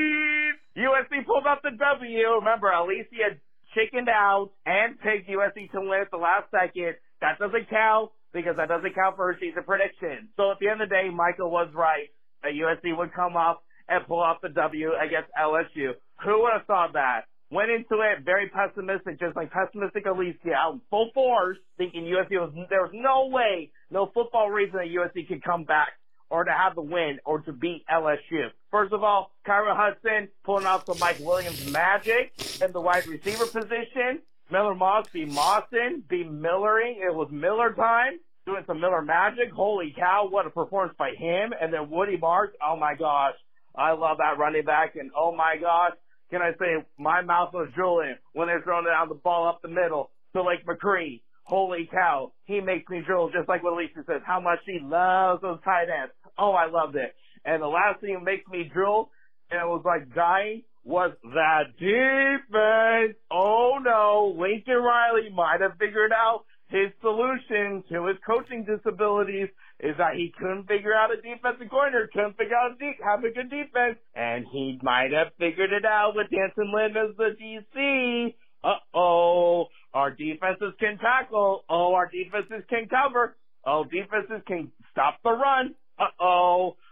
USC pulled up the W. Remember, Alicia chickened out and picked USC to win at the last second. That doesn't count because that doesn't count for her season prediction. So at the end of the day, Michael was right. USC would come up and pull off the W against LSU. Who would have thought that? Went into it very pessimistic, just like pessimistic Alicia, out in full force, thinking there was no way, no football reason that USC could come back or to have the win or to beat LSU. First of all, Kyra Hudson pulling off some Mike Williams magic in the wide receiver position. Miller Moss be Mawson, be Millering. It was Miller time, doing some Miller magic. Holy cow, what a performance by him. And then Woody Marks, oh my gosh, I love that running back. And oh my gosh, can I say my mouth was drooling when they're throwing down the ball up the middle to Lake McCree. Holy cow, he makes me drool just like what Lisa says, how much she loves those tight ends. Oh, I loved it. And the last thing that makes me drool, and it was like dying, was that defense. Oh no, Lincoln Riley might have figured out his solution to his coaching disabilities is that he couldn't figure out a defensive coordinator, couldn't figure out have a good defense, and he might have figured it out with Danson Lynn as the DC. Uh-oh, our defenses can tackle. Oh, our defenses can cover. Oh, defenses can stop the run. Uh-oh, these other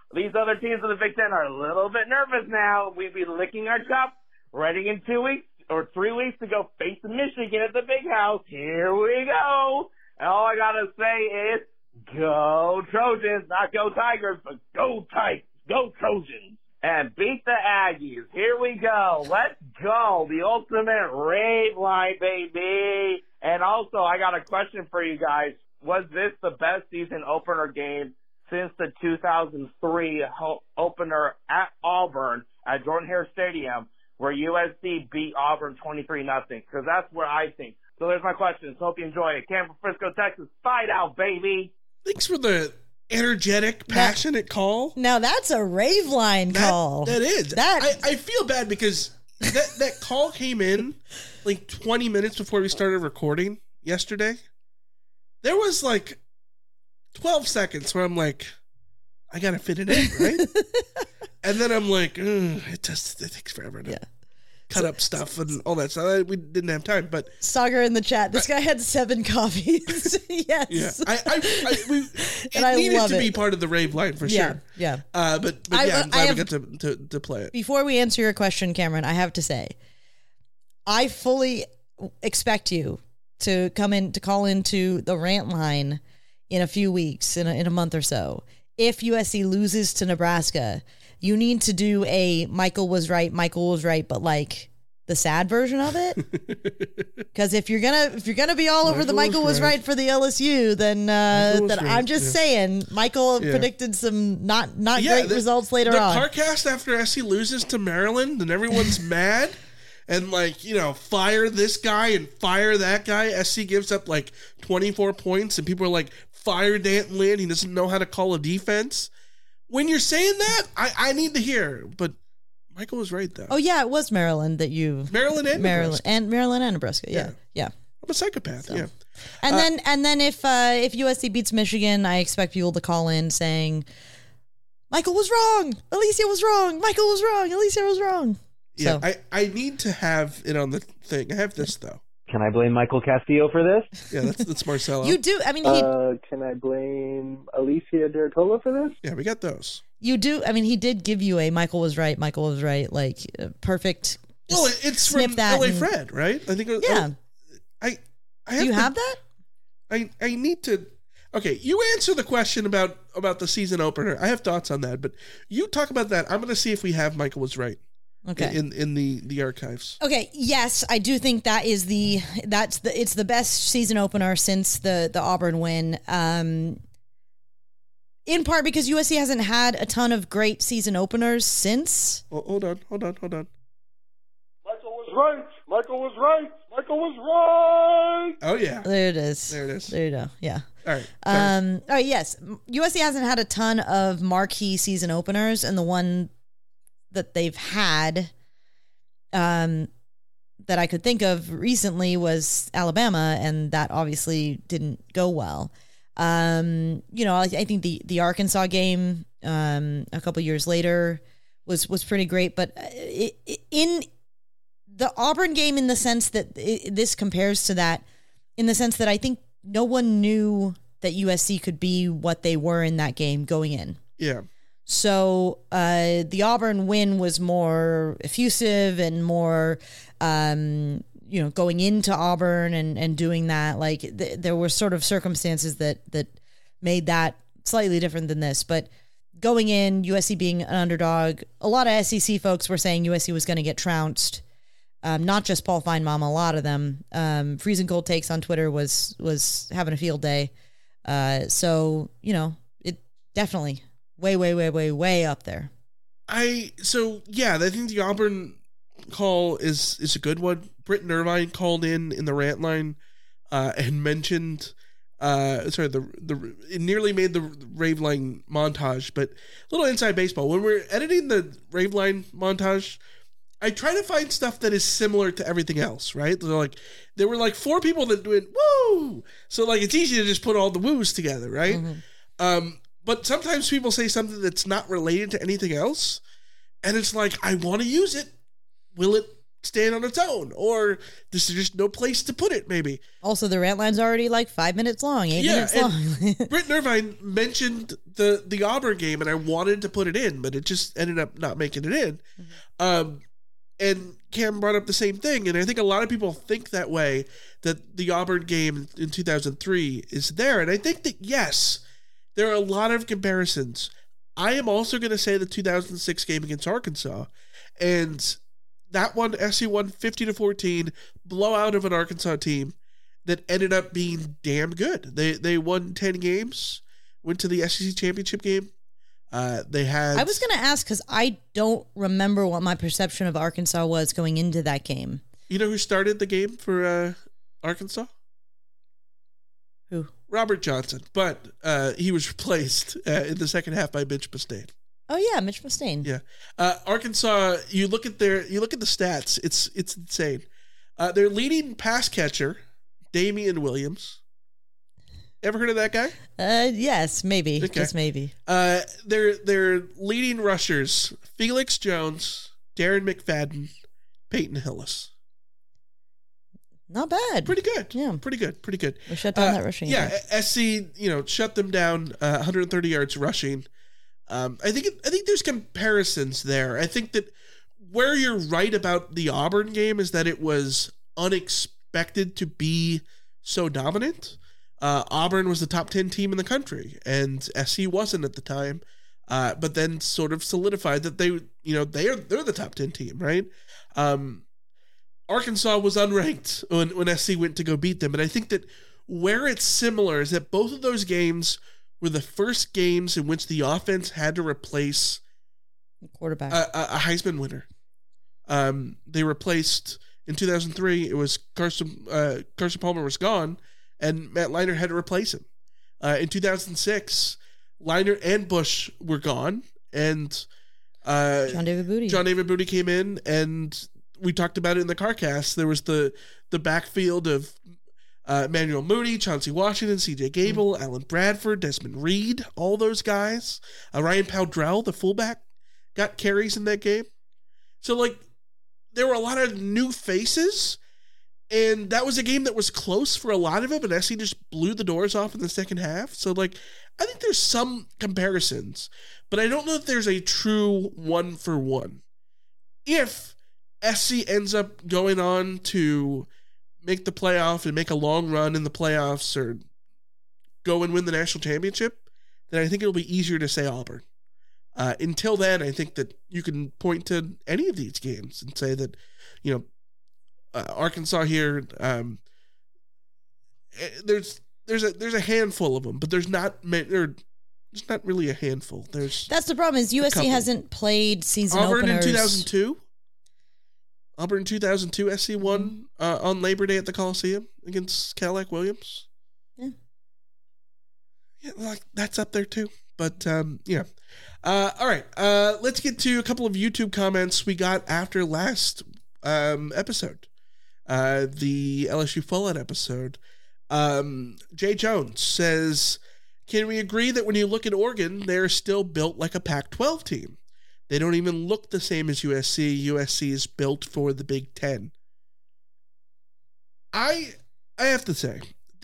other teams in the Big Ten are a little bit nervous now. We'd be licking our chops, ready in 2 weeks or 3 weeks to go face Michigan at the Big House. Here we go. And all I gotta say is, go Trojans, not go Tigers, but go Tigers, go Trojans. And beat the Aggies. Here we go. Let's go. The ultimate rave line, baby. And also, I got a question for you guys. Was this the best season opener game since the 2003 opener at Auburn at Jordan-Hare Stadium, where USC beat Auburn 23-0? Because that's where I think. So there's my questions. Hope you enjoy it. Cam from Frisco, Texas. Fight out, baby. Thanks for the energetic, passionate call. Now that's a rave line call. That is. I feel bad because that call came in like 20 minutes before we started recording yesterday. There was like 12 seconds where I'm like, I gotta fit it in, right? And then I'm like, it takes forever to cut up stuff and all that stuff. We didn't have time, but Sagar in the chat. This guy had 7 coffees. Yes. Yeah. It needed to be part of the rave line for sure. Yeah. But I'm glad we got to play it. Before we answer your question, Cameron, I have to say, I fully expect you to call into the rant line in a few weeks, in a month or so. If USC loses to Nebraska, you need to do a Michael was right, but like the sad version of it. Because if you're gonna be all over the Michael was right for the LSU, then I'm just saying Michael predicted some not great results later on. The CarCast after SC loses to Maryland and everyone's mad. And, fire this guy and fire that guy. SC gives up, 24 points. And people are like, fire Danton Lynn. He doesn't know how to call a defense. When you're saying that, I need to hear. But Michael was right, though. Oh, yeah, it was Maryland that you... Maryland and Nebraska. Yeah. I'm a psychopath, so. And then if USC beats Michigan, I expect people to call in saying, Michael was wrong. Alicia was wrong. Michael was wrong. Alicia was wrong. Yeah, so. I need to have it on the thing. I have this, though. Can I blame Michael Castillo for this? Yeah, that's Marcelo. You do. I mean, can I blame Alicia Dertola for this? Yeah, we got those. You do. I mean, he did give you a Michael was right, perfect. Well, it's from LA Fred, right? I think. Yeah. Do you have that? I need to. Okay, you answer the question about the season opener. I have thoughts on that, but you talk about that. I'm going to see if we have Michael was right. Okay. In the archives. Okay. Yes, I do think it's the best season opener since the Auburn win. In part because USC hasn't had a ton of great season openers since. Well, hold on. Michael was right. Michael was right. Michael was right. Oh yeah. There it is. There you go. Yeah. All right. All right. Yes, USC hasn't had a ton of marquee season openers, and the one that they've had that I could think of recently was Alabama, and that obviously didn't go well. I think the Arkansas game a couple years later was pretty great, but in the Auburn game, in the sense that this compares to that, in the sense that I think no one knew that USC could be what they were in that game going in. Yeah. So the Auburn win was more effusive and more, going into Auburn and doing that. There were sort of circumstances that made that slightly different than this. But going in, USC being an underdog, a lot of SEC folks were saying USC was going to get trounced. Not just Paul Feinbaum, a lot of them. Freezing Cold Takes on Twitter was having a field day. It definitely... way up there. I think the Auburn call is a good one. Britton Irvine called in the rant line and mentioned it nearly made the rave line montage, but a little inside baseball. When we're editing the rave line montage, I try to find stuff that is similar to everything else, right? There were 4 people that went woo, so it's easy to just put all the woos together, right? Mm-hmm. But sometimes people say something that's not related to anything else, and it's I want to use it. Will it stand on its own, or there's just no place to put it, maybe. Also, the rant line's already like 5 minutes long, 8 minutes long. Britt Irvine mentioned the Auburn game, and I wanted to put it in, but it just ended up not making it in. And Cam brought up the same thing, and I think a lot of people think that way, that the Auburn game in 2003 is there. And I think that, yes, there are a lot of comparisons. I am also going to say the 2006 game against Arkansas, and that one, SC won 50-14, blowout of an Arkansas team that ended up being damn good. They won 10 games, went to the SEC championship game. They had. I was going to ask because I don't remember what my perception of Arkansas was going into that game. You know who started the game for Arkansas? Who? Robert Johnson, but he was replaced in the second half by Mitch Mustaine. Oh yeah, Mitch Mustaine. Yeah, Arkansas. You look at the stats. It's insane. Their leading pass catcher, Damian Williams. Ever heard of that guy? Yes, maybe. Okay. Just maybe. Their leading rushers, Felix Jones, Darren McFadden, Peyton Hillis. Not bad. Pretty good. Yeah. Pretty good. We shut down that rushing. Yeah, SC, shut them down 130 yards rushing. I think there's comparisons there. I think that where you're right about the Auburn game is that it was unexpected to be so dominant. Auburn was the top 10 team in the country, and SC wasn't at the time. But then sort of solidified that they're the top 10 team, right? Arkansas was unranked when SC went to go beat them. And I think that where it's similar is that both of those games were the first games in which the offense had to replace quarterback, a Heisman winner. They replaced in 2003. It was Carson Palmer was gone, and Matt Leinart had to replace him. In 2006, Leinart and Bush were gone, and John David Booty came in, and we talked about it in the CarCast. There was the backfield of Emmanuel Mooney, Chauncey Washington, C.J. Gable, Alan Bradford, Desmond Reed, all those guys. Ryan Powdrell, the fullback, got carries in that game. So, there were a lot of new faces, and that was a game that was close for a lot of it, but SC just blew the doors off in the second half. So, I think there's some comparisons, but I don't know if there's a true one-for-one. If SC ends up going on to make the playoff and make a long run in the playoffs or go and win the national championship, then I think it'll be easier to say Auburn. Until then, I think that you can point to any of these games and say that, Arkansas here, there's a handful of them, but there's not really a handful. That's the problem is USC hasn't played season Auburn openers. in 2002. Auburn in 2002, SC won on Labor Day at the Coliseum against Cadillac Williams. Yeah. Yeah, that's up there too. But, yeah. All right. Let's get to a couple of YouTube comments we got after last episode. The LSU Fallout episode. Jay Jones says, can we agree that when you look at Oregon, they're still built like a Pac-12 team? They don't even look the same as USC. USC is built for the Big Ten. I have to say,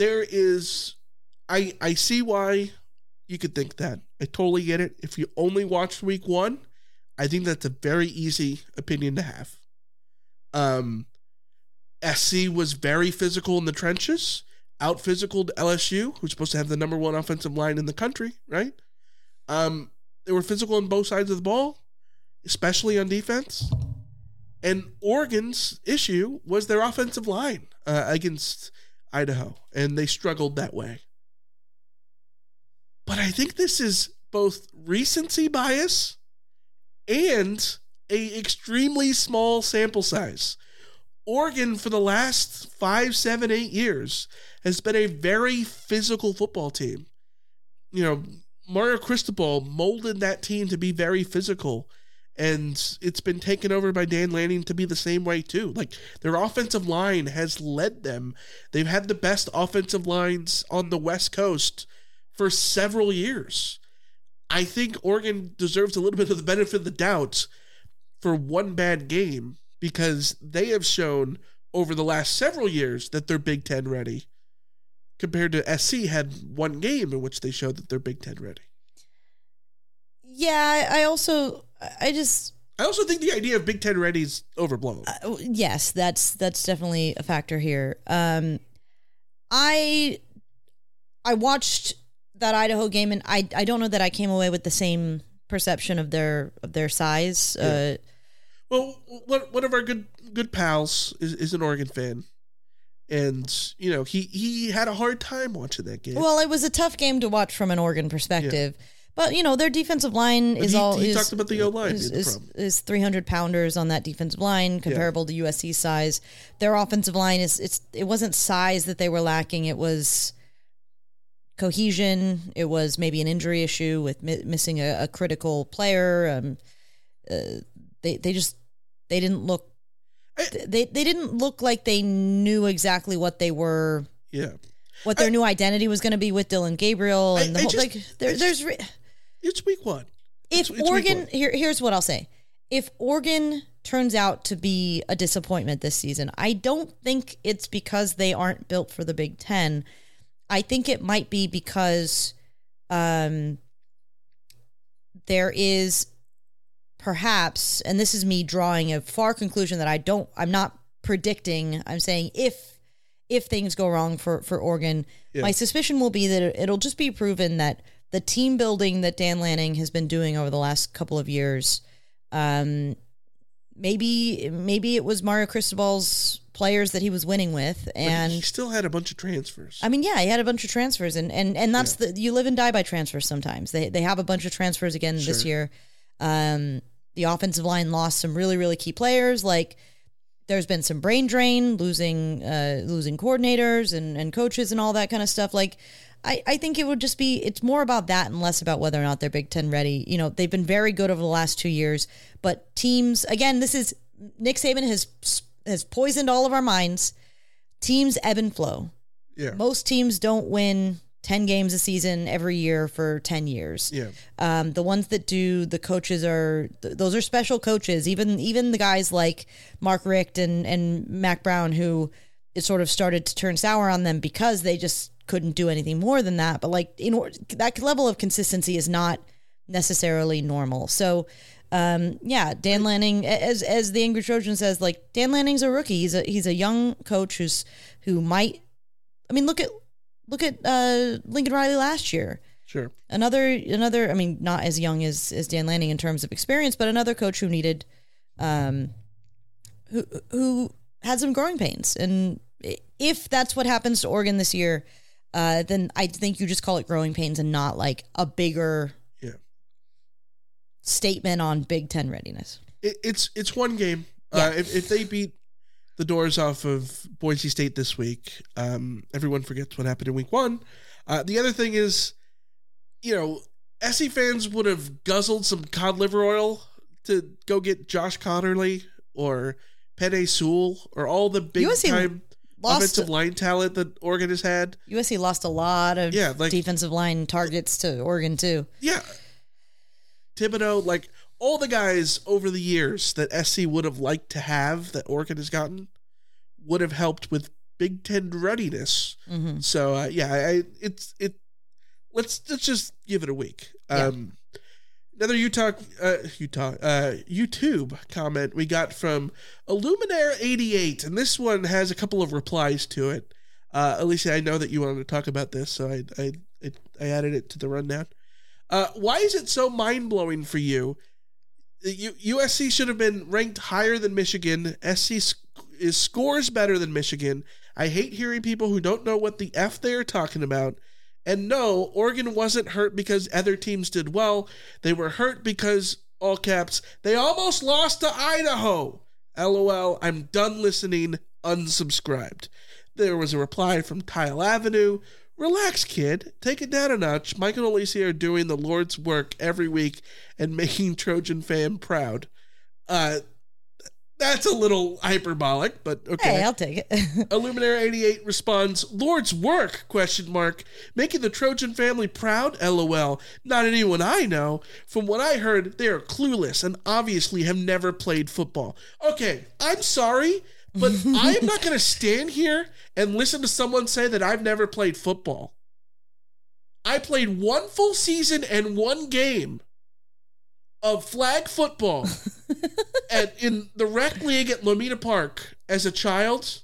I see why you could think that. I totally get it. If you only watched week one, I think that's a very easy opinion to have. SC was very physical in the trenches, out-physicaled LSU, who's supposed to have the number one offensive line in the country, right? They were physical on both sides of the ball, especially on defense. And Oregon's issue was their offensive line against Idaho, and they struggled that way. But I think this is both recency bias and a extremely small sample size. Oregon, for the last 5, 7, 8 years, has been a very physical football team. Mario Cristobal molded that team to be very physical, and it's been taken over by Dan Lanning to be the same way too. Their offensive line has led them. They've had the best offensive lines on the West Coast for several years. I think Oregon deserves a little bit of the benefit of the doubt for one bad game, because they have shown over the last several years that they're Big Ten ready, compared to SC had one game in which they showed that they're Big Ten ready. Yeah, I also think the idea of Big Ten ready is overblown. Yes, that's definitely a factor here. I watched that Idaho game, and I don't know that I came away with the same perception of their size. Yeah. Well, one of our good pals is an Oregon fan, and he had a hard time watching that game. Well, it was a tough game to watch from an Oregon perspective. Yeah. But, their defensive line is He talked about the O-line. Is 300-pounders on that defensive line, comparable to USC size. Their offensive line, it wasn't size that they were lacking. It was cohesion. It was maybe an injury issue with missing a critical player. They didn't look... They didn't look like they knew exactly what they were... Yeah. What their new identity was going to be with Dylan Gabriel. And it's week one. If Oregon, here's what I'll say. If Oregon turns out to be a disappointment this season, I don't think it's because they aren't built for the Big Ten. I think it might be because there is perhaps, and this is me drawing a far conclusion that I'm not predicting. I'm saying if things go wrong for Oregon, my suspicion will be that it'll just be proven that the team building that Dan Lanning has been doing over the last couple of years, maybe it was Mario Cristobal's players that he was winning with, and he still had a bunch of transfers. I mean, yeah, he had a bunch of transfers, and that's you live and die by transfers. Sometimes they have a bunch of transfers again this year. The offensive line lost some really, really key players. Like there's been some brain drain, losing coordinators and coaches and all that kind of stuff. Like I think it would just be, it's more about that and less about whether or not they're Big Ten ready. They've been very good over the last 2 years, but teams, again, Nick Saban has poisoned all of our minds. Teams ebb and flow. Yeah. Most teams don't win 10 games a season every year for 10 years. Yeah. The ones that do, the coaches those are special coaches. Even the guys like Mark Richt and Mac Brown, who it sort of started to turn sour on them because they just couldn't do anything more than that. But that level of consistency is not necessarily normal. So, Dan Lanning, as the Angry Trojan says, like Dan Lanning's a rookie. He's a young coach who might. I mean, look at Lincoln Riley last year. Sure. Another. I mean, not as young as Dan Lanning in terms of experience, but another coach who needed, who had some growing pains. And if that's what happens to Oregon this year, then I think you just call it growing pains and not like a bigger statement on Big Ten readiness. It's one game. If they beat the doors off of Boise State this week, everyone forgets what happened in week one. The other thing is, SC fans would have guzzled some cod liver oil to go get Josh Connerly or Penei Sewell or all the big-time offensive line talent that Oregon has had. USC lost a lot of defensive line targets to Oregon, too. Yeah. Thibodeau, all the guys over the years that SC would have liked to have that Oregon has gotten would have helped with Big Ten readiness. Mm-hmm. So let's just give it a week. Another YouTube comment we got from Illuminaire88, and this one has a couple of replies to it. Alicia, I know that you wanted to talk about this, so I added it to the rundown. Why is it so mind-blowing for you? USC should have been ranked higher than Michigan. SC is scores better than Michigan. I hate hearing people who don't know what the F they are talking about. And no, Oregon wasn't hurt because other teams did well. They were hurt because, all caps, they almost lost to Idaho. LOL, I'm done listening, unsubscribed. There was a reply from Tile Avenue. Relax, kid. Take it down a notch. Michael and Alicia are doing the Lord's work every week and making Trojan fan proud. That's a little hyperbolic, but okay. Hey, I'll take it. Illuminator88 responds, Lord's work, ? Making the Trojan family proud? LOL. Not anyone I know. From what I heard, they are clueless and obviously have never played football. Okay, I'm sorry, but I am not going to stand here and listen to someone say that I've never played football. I played one full season and one game of flag football in the rec league at Lomita Park as a child.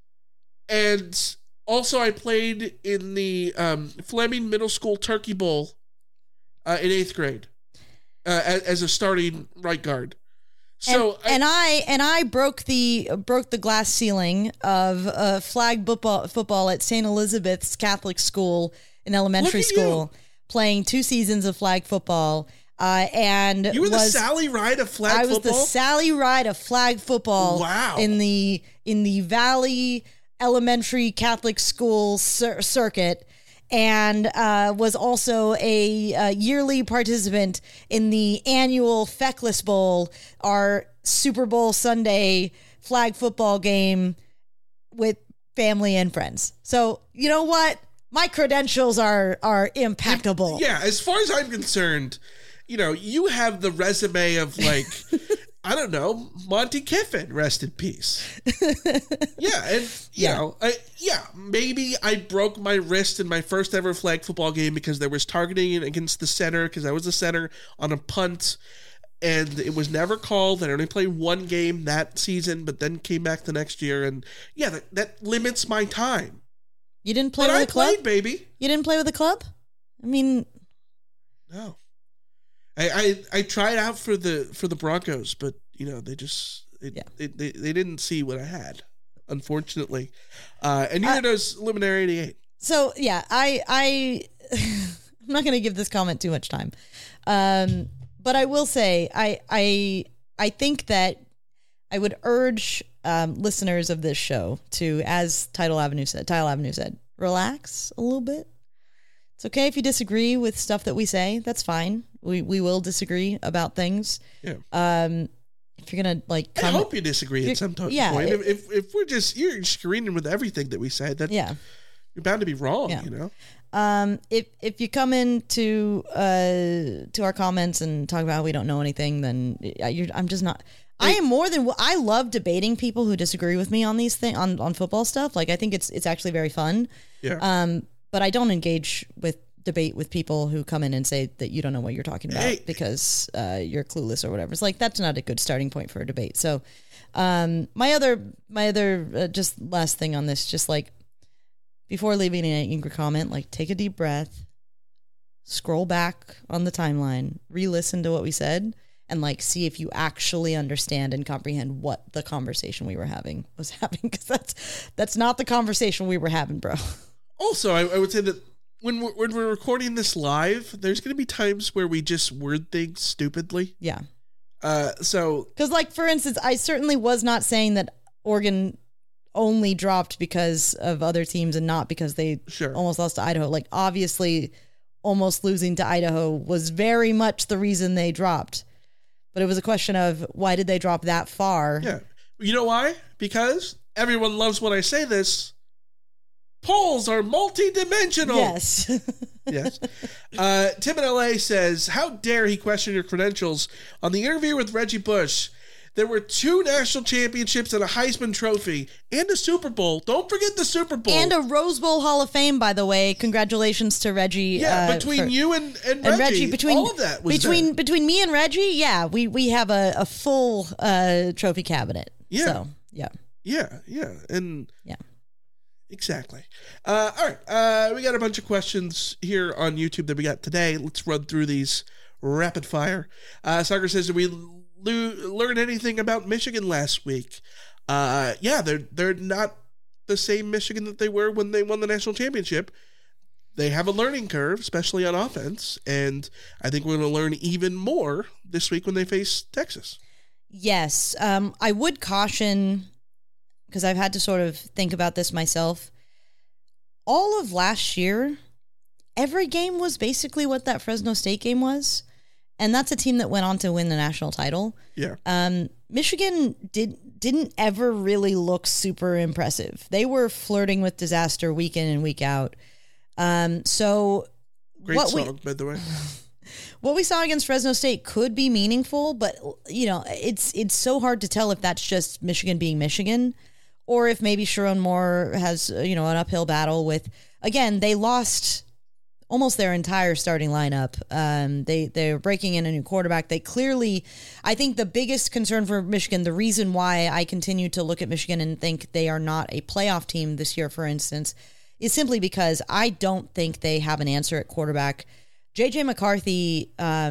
And also I played in the Fleming Middle School Turkey Bowl in 8th grade as a starting right guard. So I broke the glass ceiling of flag football at St. Elizabeth's Catholic School in elementary school, playing 2 seasons of flag football. And you were the Sally Ride of flag football? I was the Sally Ride of flag football. Wow. In the Valley Elementary Catholic School circuit, and was also a yearly participant in the annual Feckless Bowl, our Super Bowl Sunday flag football game with family and friends. So you know what? My credentials are impeccable. Yeah, as far as I'm concerned, you know, you have the resume of like, I don't know, Monty Kiffin, rest in peace. Yeah, and you know, maybe I broke my wrist in my first ever flag football game because there was targeting against the center because I was the center on a punt, and it was never called. I only played one game that season, but then came back the next year, and yeah, that limits my time. You didn't play with a club? I played, baby. You didn't play with a club? I mean, no. I tried out for the Broncos, but you know they didn't see what I had, unfortunately, and neither does Luminary 88. So yeah, I'm not going to give this comment too much time, but I will say I think that I would urge listeners of this show to, as Tidal Avenue said, relax a little bit. It's okay if you disagree with stuff that we say. That's fine. We will disagree about things. Yeah. If you're gonna I hope you disagree at some point. If you're disagreeing with everything that we say, that you're bound to be wrong. Yeah. You know. If you come into to our comments and talk about how we don't know anything, then I'm just not. I love debating people who disagree with me on these things on football stuff. Like I think it's actually very fun. Yeah. But I don't engage with debate with people who come in and say that you don't know what you're talking about because you're clueless or whatever. It's like that's not a good starting point for a debate. So my other just last thing on this, just like before leaving an angry comment, like take a deep breath, scroll back on the timeline, re-listen to what we said, and like see if you actually understand and comprehend what the conversation we were having was having, because that's not the conversation we were having, bro. Also, I would say that when we're recording this live, there's going to be times where we just word things stupidly. Yeah. Because, like, for instance, I certainly was not saying that Oregon only dropped because of other teams and not because they almost lost to Idaho. Like, obviously, almost losing to Idaho was very much the reason they dropped. But it was a question of why did they drop that far? Yeah. You know why? Because everyone loves when I say this. Polls are multi-dimensional. Yes. Yes. Tim in LA says, how dare he question your credentials? On the interview with Reggie Bush, there were 2 national championships and a Heisman Trophy and a Super Bowl. Don't forget the Super Bowl. And a Rose Bowl Hall of Fame, by the way. Congratulations to Reggie. Yeah, between you and Reggie, all of that was between me and Reggie, yeah, we have a full trophy cabinet. Yeah. So, yeah. Yeah. And yeah. Exactly. All right. We got a bunch of questions here on YouTube that we got today. Let's run through these rapid fire. Soccer says, did we learn anything about Michigan last week? Yeah, they're not the same Michigan that they were when they won the national championship. They have a learning curve, especially on offense, and I think we're going to learn even more this week when they face Texas. Yes. I would caution, because I've had to sort of think about this myself. All of last year, every game was basically what that Fresno State game was. And that's a team that went on to win the national title. Yeah. Michigan didn't ever really look super impressive. They were flirting with disaster week in and week out. So great song, by the way. What we saw against Fresno State could be meaningful, but it's so hard to tell if that's just Michigan being Michigan, or if maybe Sharon Moore has an uphill battle with. Again, they lost almost their entire starting lineup. They're breaking in a new quarterback. They clearly, I think the biggest concern for Michigan, the reason why I continue to look at Michigan and think they are not a playoff team this year, for instance, is simply because I don't think they have an answer at quarterback. J.J. McCarthy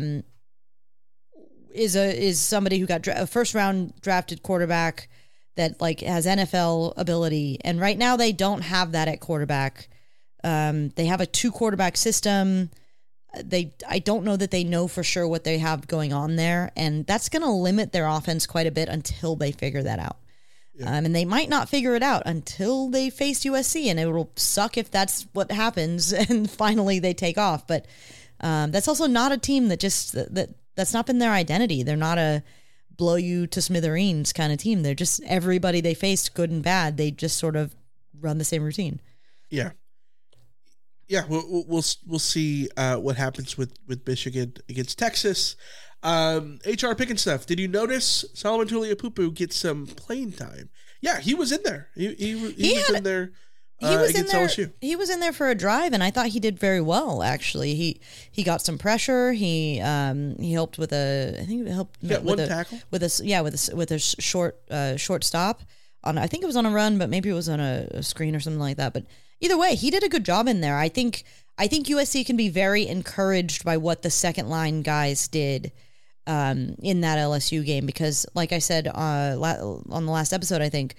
is somebody who got a first-round drafted quarterback that has NFL ability, and right now they don't have that at quarterback. They have a 2-quarterback system. I don't know that they know for sure what they have going on there, and that's going to limit their offense quite a bit until they figure that out. Yeah. And they might not figure it out until they face USC, and it will suck if that's what happens and finally they take off. But that's also not a team that's not been their identity. They're not a blow you to smithereens kind of team. They're just everybody they faced, good and bad. They just sort of run the same routine. Yeah. Yeah, we'll see what happens with Michigan against Texas. HR picking stuff. Did you notice Solomon Tuliaupupu get some playing time? Yeah, he was in there. He was in there. He was against in there. LSU. He was in there for a drive, and I thought he did very well. Actually, he got some pressure. He helped with one tackle with a short stop on. I think it was on a run, but maybe it was on a screen or something like that. But either way, he did a good job in there. I think USC can be very encouraged by what the second line guys did in that LSU game, because, like I said on the last episode, I think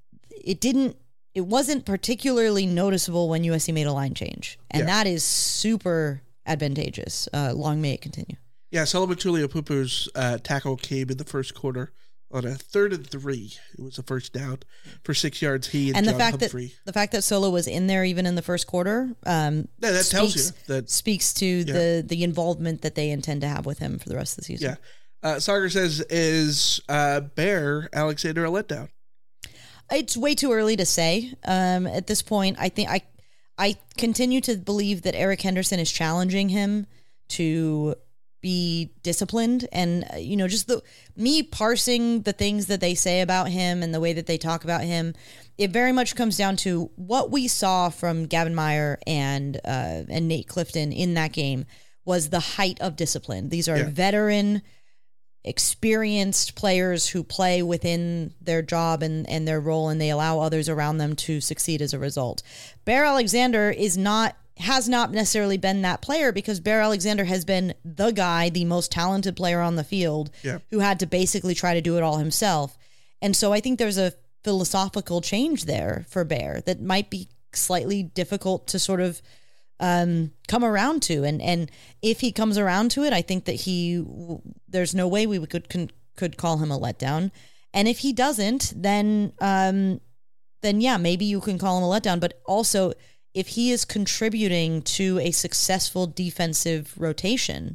it wasn't particularly noticeable when USC made a line change, and that is super advantageous. Long may it continue. Yeah, Solomon Tuliaupupu's tackle came in the first quarter on a 3rd and 3. It was a first down for 6 yards. He and John Humphrey. The fact that Solo was in there even in the first quarter, tells you that speaks to the involvement that they intend to have with him for the rest of the season. Yeah, Sagar says, is Bear Alexander a letdown? It's way too early to say. At this point, I think I continue to believe that Eric Henderson is challenging him to be disciplined, and just me parsing the things that they say about him and the way that they talk about him, it very much comes down to what we saw from Gavin Meyer and Nate Clifton in that game was the height of discipline. These are veteran, experienced players who play within their job and their role, and they allow others around them to succeed as a result. Bear Alexander has not necessarily been that player, because Bear Alexander has been the guy, the most talented player on the field, who had to basically try to do it all himself. And so I think there's a philosophical change there for Bear that might be slightly difficult to sort of come around to. And if he comes around to it, I think that there's no way we could call him a letdown. And if he doesn't, then yeah, maybe you can call him a letdown. But also, if he is contributing to a successful defensive rotation,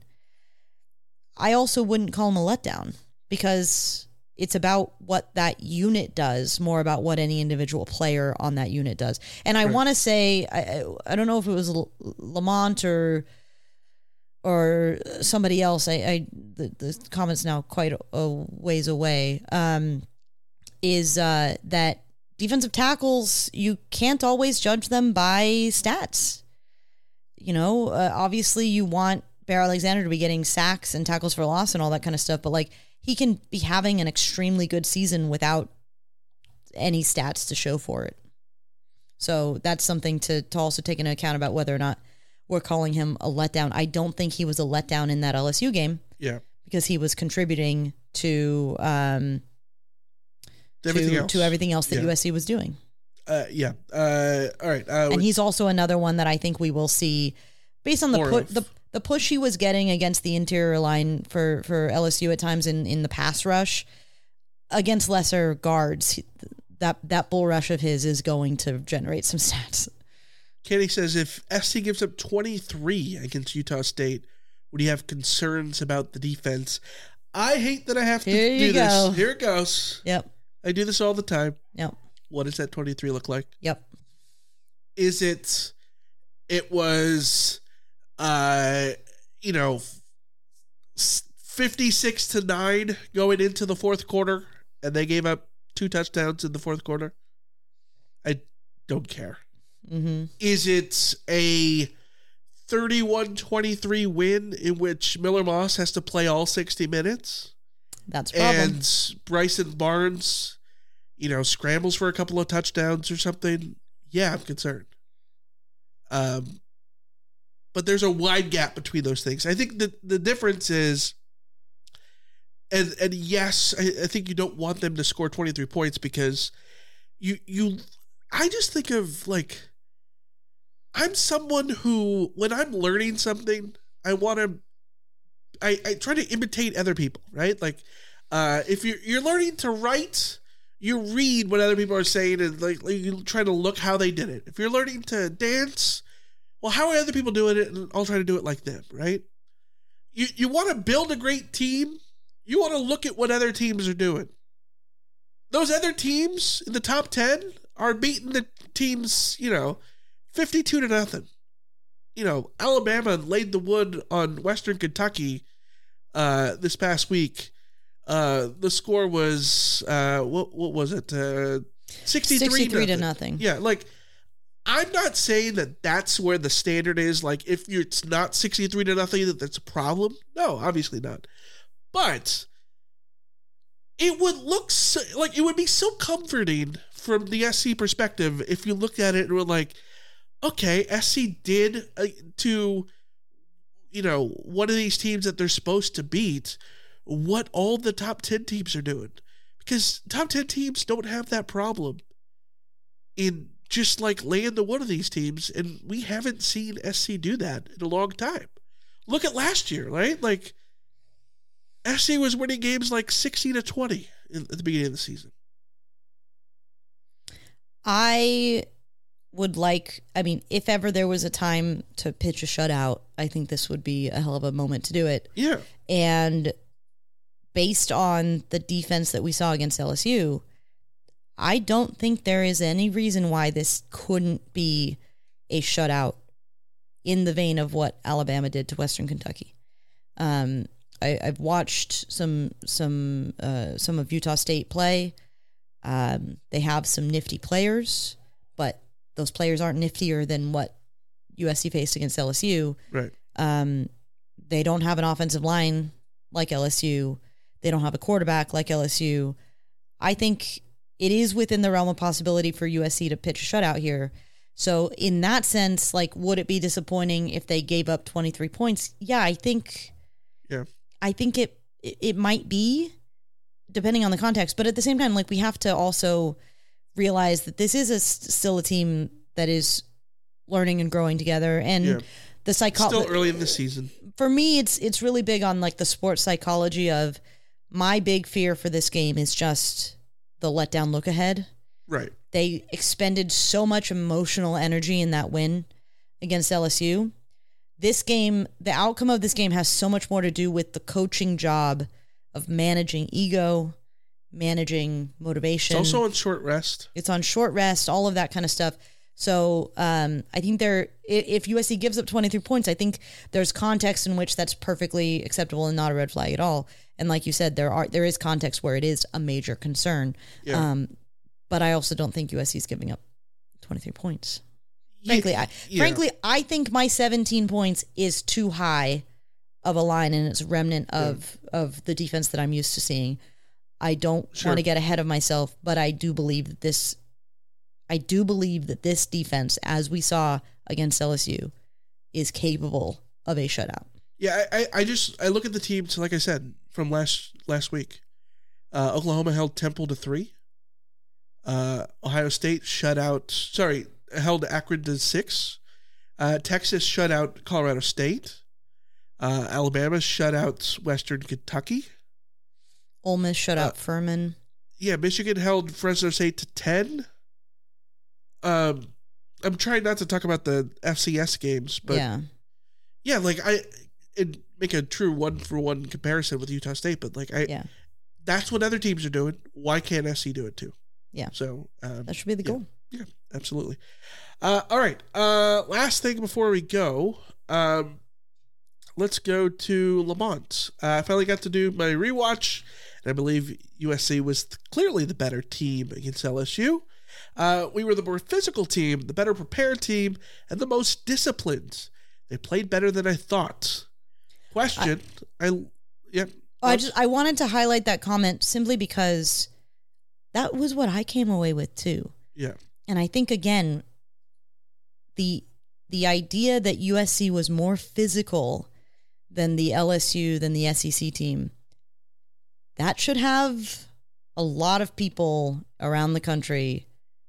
I also wouldn't call him a letdown, because it's about what that unit does, more about what any individual player on that unit does. And I want to say, I don't know if it was Lamont or somebody else. The comment's now quite a ways away. Is that defensive tackles, you can't always judge them by stats. Obviously you want Bear Alexander to be getting sacks and tackles for loss and all that kind of stuff, but he can be having an extremely good season without any stats to show for it. So that's something to also take into account about whether or not we're calling him a letdown. I don't think he was a letdown in that LSU game. Yeah. Because he was contributing to everything else that USC was doing. All right. And he's also another one that I think we will see, based on the push he was getting against the interior line for LSU at times in the pass rush against lesser guards. That bull rush of his is going to generate some stats. Kenny says, if SC gives up 23 against Utah State, When you have concerns about the defense. I hate that I have to Here do you this. go. Here it goes. Yep. I do this all the time. Yep. What does that 23 look like? Yep. Is it was, 56-9 going into the fourth quarter, and they gave up 2 touchdowns in the fourth quarter? I don't care. Mm-hmm. Is it a 31-23 win in which Miller Moss has to play all 60 minutes? That's a problem. And Bryson Barnes, scrambles for a couple of touchdowns or something? Yeah, I'm concerned. But there's a wide gap between those things. I think the difference is, and yes, I think you don't want them to score 23 points because I just think of I'm someone who, when I'm learning something, I try to imitate other people, right? If you're learning to write, you read what other people are saying and you try to look how they did it. If you're learning to dance, well, how are other people doing it? And I'll try to do it like them, right? You want to build a great team. You want to look at what other teams are doing. Those other teams in the top 10 are beating the teams, 52-0. Alabama laid the wood on Western Kentucky this past week. The score was what was it? 63-0. Yeah, I'm not saying that that's where the standard is. If it's not 63-0, that's a problem. No, obviously not. But it would look it would be so comforting from the SC perspective if you looked at it and were like, okay, SC did to one of these teams that they're supposed to beat what all the top 10 teams are doing, because top 10 teams don't have that problem in just laying to one of these teams, and we haven't seen SC do that in a long time. Look at last year, right? SC was winning games 60-20 at the beginning of the season. I would if ever there was a time to pitch a shutout, I think this would be a hell of a moment to do it. Yeah. And based on the defense that we saw against LSU, I don't think there is any reason why this couldn't be a shutout in the vein of what Alabama did to Western Kentucky. I've watched some of Utah State play. They have some nifty players, but those players aren't niftier than what USC faced against LSU. Right. They don't have an offensive line like LSU. They don't have a quarterback like LSU. I think it is within the realm of possibility for USC to pitch a shutout here. So in that sense, would it be disappointing if they gave up 23 points? Yeah, I think it might be, depending on the context. But at the same time, we have to also realize that this is still a team that is learning and growing together. And the psychology, still early in the season. For me, it's really big on the sports psychology of, my big fear for this game is just the letdown look ahead. Right. They expended so much emotional energy in that win against LSU. This game, the outcome of this game has so much more to do with the coaching job of managing ego, managing motivation. It's also on short rest. It's on short rest, all of that kind of stuff. So I think if USC gives up 23 points, I think there's context in which that's perfectly acceptable and not a red flag at all. And like you said, there is context where it is a major concern. Yeah. But I also don't think USC is giving up 23 points. Frankly, I think my 17 points is too high of a line, and it's a remnant of the defense that I'm used to seeing. I don't want to get ahead of myself, but I do believe that this defense, as we saw against LSU, is capable of a shutout. Yeah, I look at the teams, like I said, from last week. Oklahoma held Temple to 3. Ohio State held Akron to 6. Texas shut out Colorado State. Alabama shut out Western Kentucky. Ole Miss shut out Furman. Yeah, Michigan held Fresno State to 10. I'm trying not to talk about the FCS games, but yeah, make a true 1-for-1 comparison with Utah State, but like that's what other teams are doing. Why can't SC do it too? Yeah. So that should be the goal. Yeah, absolutely. All right. Last thing before we go, let's go to Lamont. I finally got to do my rewatch, and I believe USC was clearly the better team against LSU. We were the more physical team, the better prepared team, and the most disciplined. They played better than I thought. Question. I wanted to highlight that comment simply because that was what I came away with too. Yeah. And I think, again, the idea that USC was more physical than the LSU, than the SEC team, that should have a lot of people around the country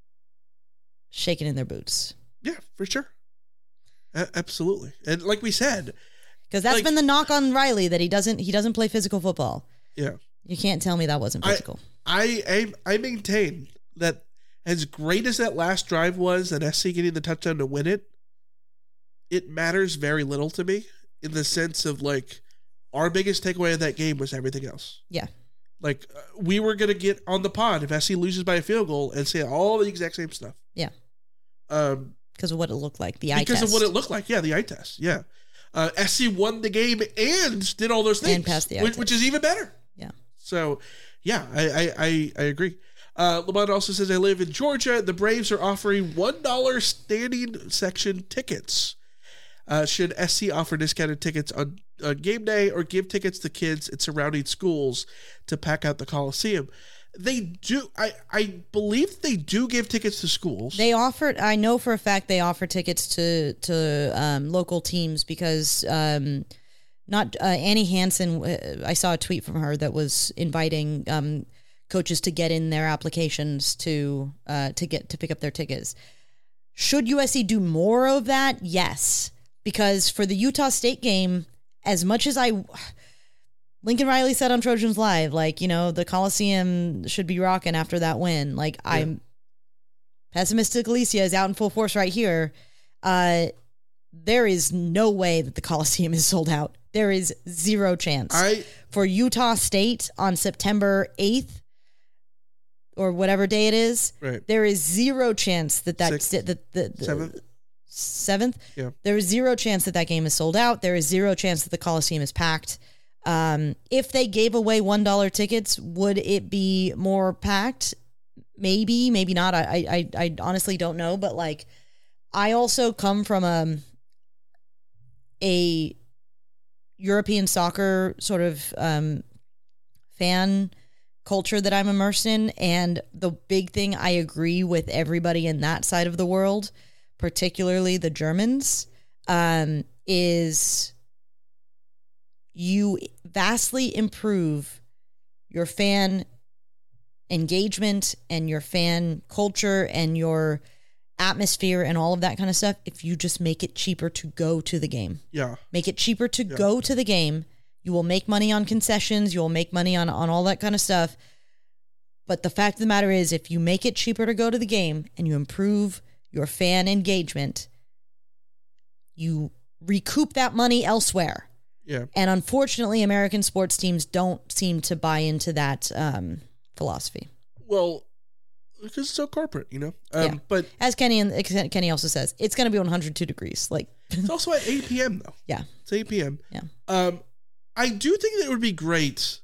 shaking in their boots. Yeah, for sure. Absolutely. And like we said, because that's been the knock on Riley, that he doesn't play physical football. Yeah. You can't tell me that wasn't physical. I maintain that as great as that last drive was, and SC getting the touchdown to win it, it matters very little to me in the sense of like our biggest takeaway of that game was everything else. Yeah. Like we were going to get on the pod if SC loses by a field goal and say all the exact same stuff. Yeah. Because of what it looked like, the eye test. Because of what it looked like, yeah, the eye test, yeah. SC won the game and did all those things. And passed the eye test. Which is even better. Yeah. So, yeah, I agree. Lamont also says, I live in Georgia. The Braves are offering $1 standing section tickets. Should SC offer discounted tickets on game day or give tickets to kids in surrounding schools to pack out the Coliseum? They do. I believe they do give tickets to schools. They offered. I know for a fact they offer tickets to local teams because not Annie Hansen. I saw a tweet from her that was inviting coaches to get in their applications to pick up their tickets. Should USC do more of that? Yes, because for the Utah State game, as much as Lincoln Riley said on Trojans Live, like, you know, the Coliseum should be rocking after that win. Like, yeah. I'm pessimistic. Alicia is out in full force right here. There is no way that the Coliseum is sold out. There is zero chance. For Utah State on September 8th or whatever day it is, right. There is zero chance that the 7th? Yeah. There is zero chance that game is sold out. There is zero chance that the Coliseum is packed. If they gave away $1 tickets, would it be more packed? Maybe, maybe not. I honestly don't know. But like, I also come from a European soccer sort of fan culture that I'm immersed in, and the big thing I agree with everybody in that side of the world, particularly the Germans, is you vastly improve your fan engagement and your fan culture and your atmosphere and all of that kind of stuff if you just make it cheaper to go to the game. Yeah. Make it cheaper to go to the game. You will make money on concessions. You will make money on all that kind of stuff. But the fact of the matter is, if you make it cheaper to go to the game and you improve your fan engagement, you recoup that money elsewhere. Yeah. And unfortunately, American sports teams don't seem to buy into that philosophy. Well, because it's so corporate, you know? Yeah. But as Kenny also says, it's going to be 102 degrees. Like, it's also at 8 p.m. though. Yeah. It's 8 p.m. Yeah. I do think that it would be great.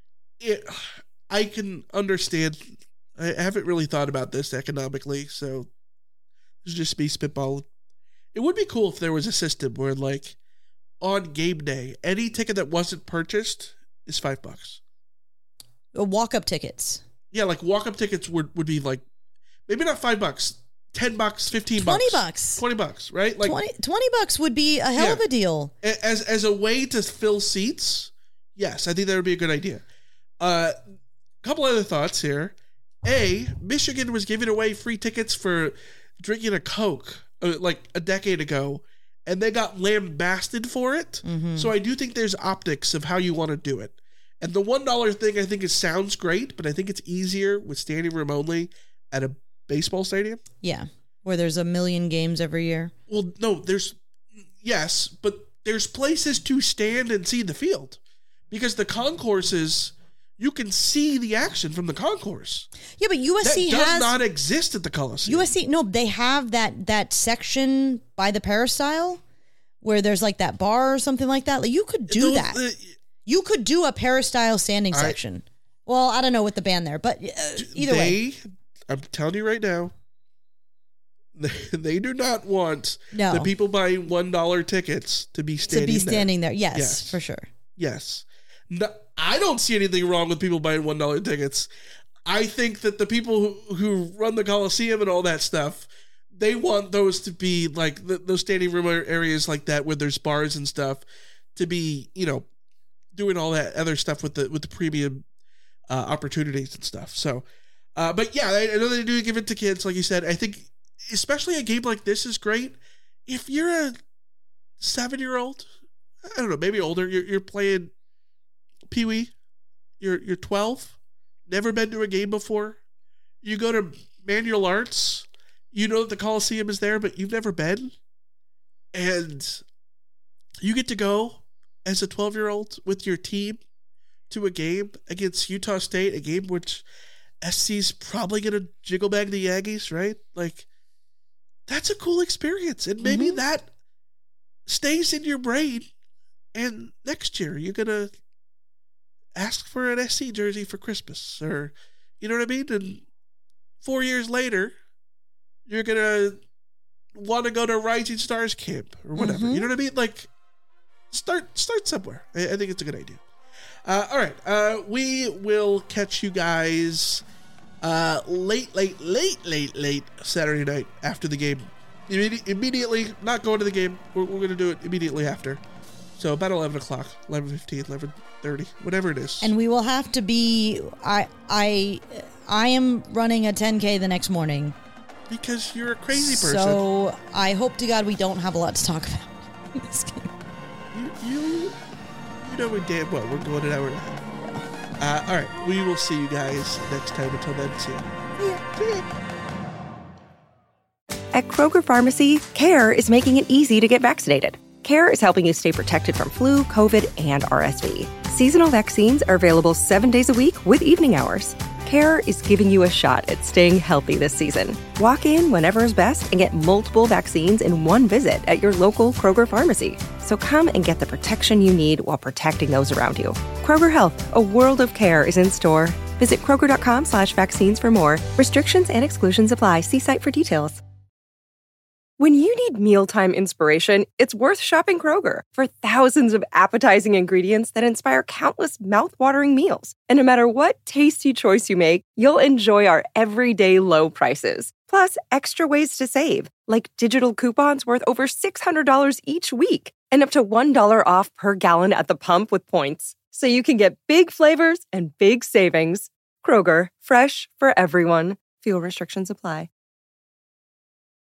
I can understand. I haven't really thought about this economically, so this is just me spitballing. It would be cool if there was a system where, like, on game day, any ticket that wasn't purchased is $5. Walk-up tickets. Yeah, like walk-up tickets would be like, maybe not $5, $10, $15, $20, right? Like $20 would be a hell of a deal. As a way to fill seats. Yes, I think that would be a good idea. Couple other thoughts here. Michigan was giving away free tickets for drinking a Coke like a decade ago, and they got lambasted for it. Mm-hmm. So I do think there's optics of how you want to do it. And the $1 thing, I think it sounds great, but I think it's easier with standing room only at a baseball stadium. Yeah, where there's 1 million games every year. Well, no, yes, but there's places to stand and see the field because the concourses, you can see the action from the concourse. Yeah, but USC does not exist at the Coliseum. USC, no, they have that section by the peristyle where there's like that bar or something like that. Like you could do that. You could do a peristyle standing section. Well, I don't know with the band there, but either way. I'm telling you right now, they do not want No. the people buying $1 tickets to be standing there. Yes, for sure. Yes. No, I don't see anything wrong with people buying $1 tickets. I think that the people who run the Coliseum and all that stuff, they want those to be like those standing room areas like that where there's bars and stuff to be, doing all that other stuff with the premium opportunities and stuff. So, but yeah, I know they do give it to kids, like you said. I think especially a game like this is great. If you're a 7-year-old, I don't know, maybe older, you're playing Pee-wee, you're 12, never been to a game before, you go to Manual Arts, you know that the Coliseum is there, but you've never been, and you get to go as a 12-year-old with your team to a game against Utah State, a game which SC's probably going to jiggle bag the Aggies, right? Like, that's a cool experience, and maybe that stays in your brain, and next year you're going to ask for an SC jersey for Christmas, or, you know what I mean? And 4 years later, you're going to want to go to Rising Stars camp, or whatever. You know what I mean? Like, start somewhere. I think it's a good idea. All right. We will catch you guys late Saturday night after the game. Immediately, not going to the game. We're going to do it immediately after. So about 11 o'clock, 11:15, 11:30, whatever it is. And we will have to be, I am running a 10K the next morning. Because you're a crazy person. So I hope to God we don't have a lot to talk about in this game. You know we damn well we're going an hour and a half. All right, we will see you guys next time. Until then, see ya. At Kroger Pharmacy, CARE is making it easy to get vaccinated. CARE is helping you stay protected from flu, COVID, and RSV. Seasonal vaccines are available 7 days a week with evening hours. CARE is giving you a shot at staying healthy this season. Walk in whenever is best and get multiple vaccines in one visit at your local Kroger pharmacy. So come and get the protection you need while protecting those around you. Kroger Health, a world of care is in store. Visit Kroger.com/vaccines for more. Restrictions and exclusions apply. See site for details. When you need mealtime inspiration, it's worth shopping Kroger for thousands of appetizing ingredients that inspire countless mouth-watering meals. And no matter what tasty choice you make, you'll enjoy our everyday low prices. Plus, extra ways to save, like digital coupons worth over $600 each week and up to $1 off per gallon at the pump with points. So you can get big flavors and big savings. Kroger, fresh for everyone. Fuel restrictions apply.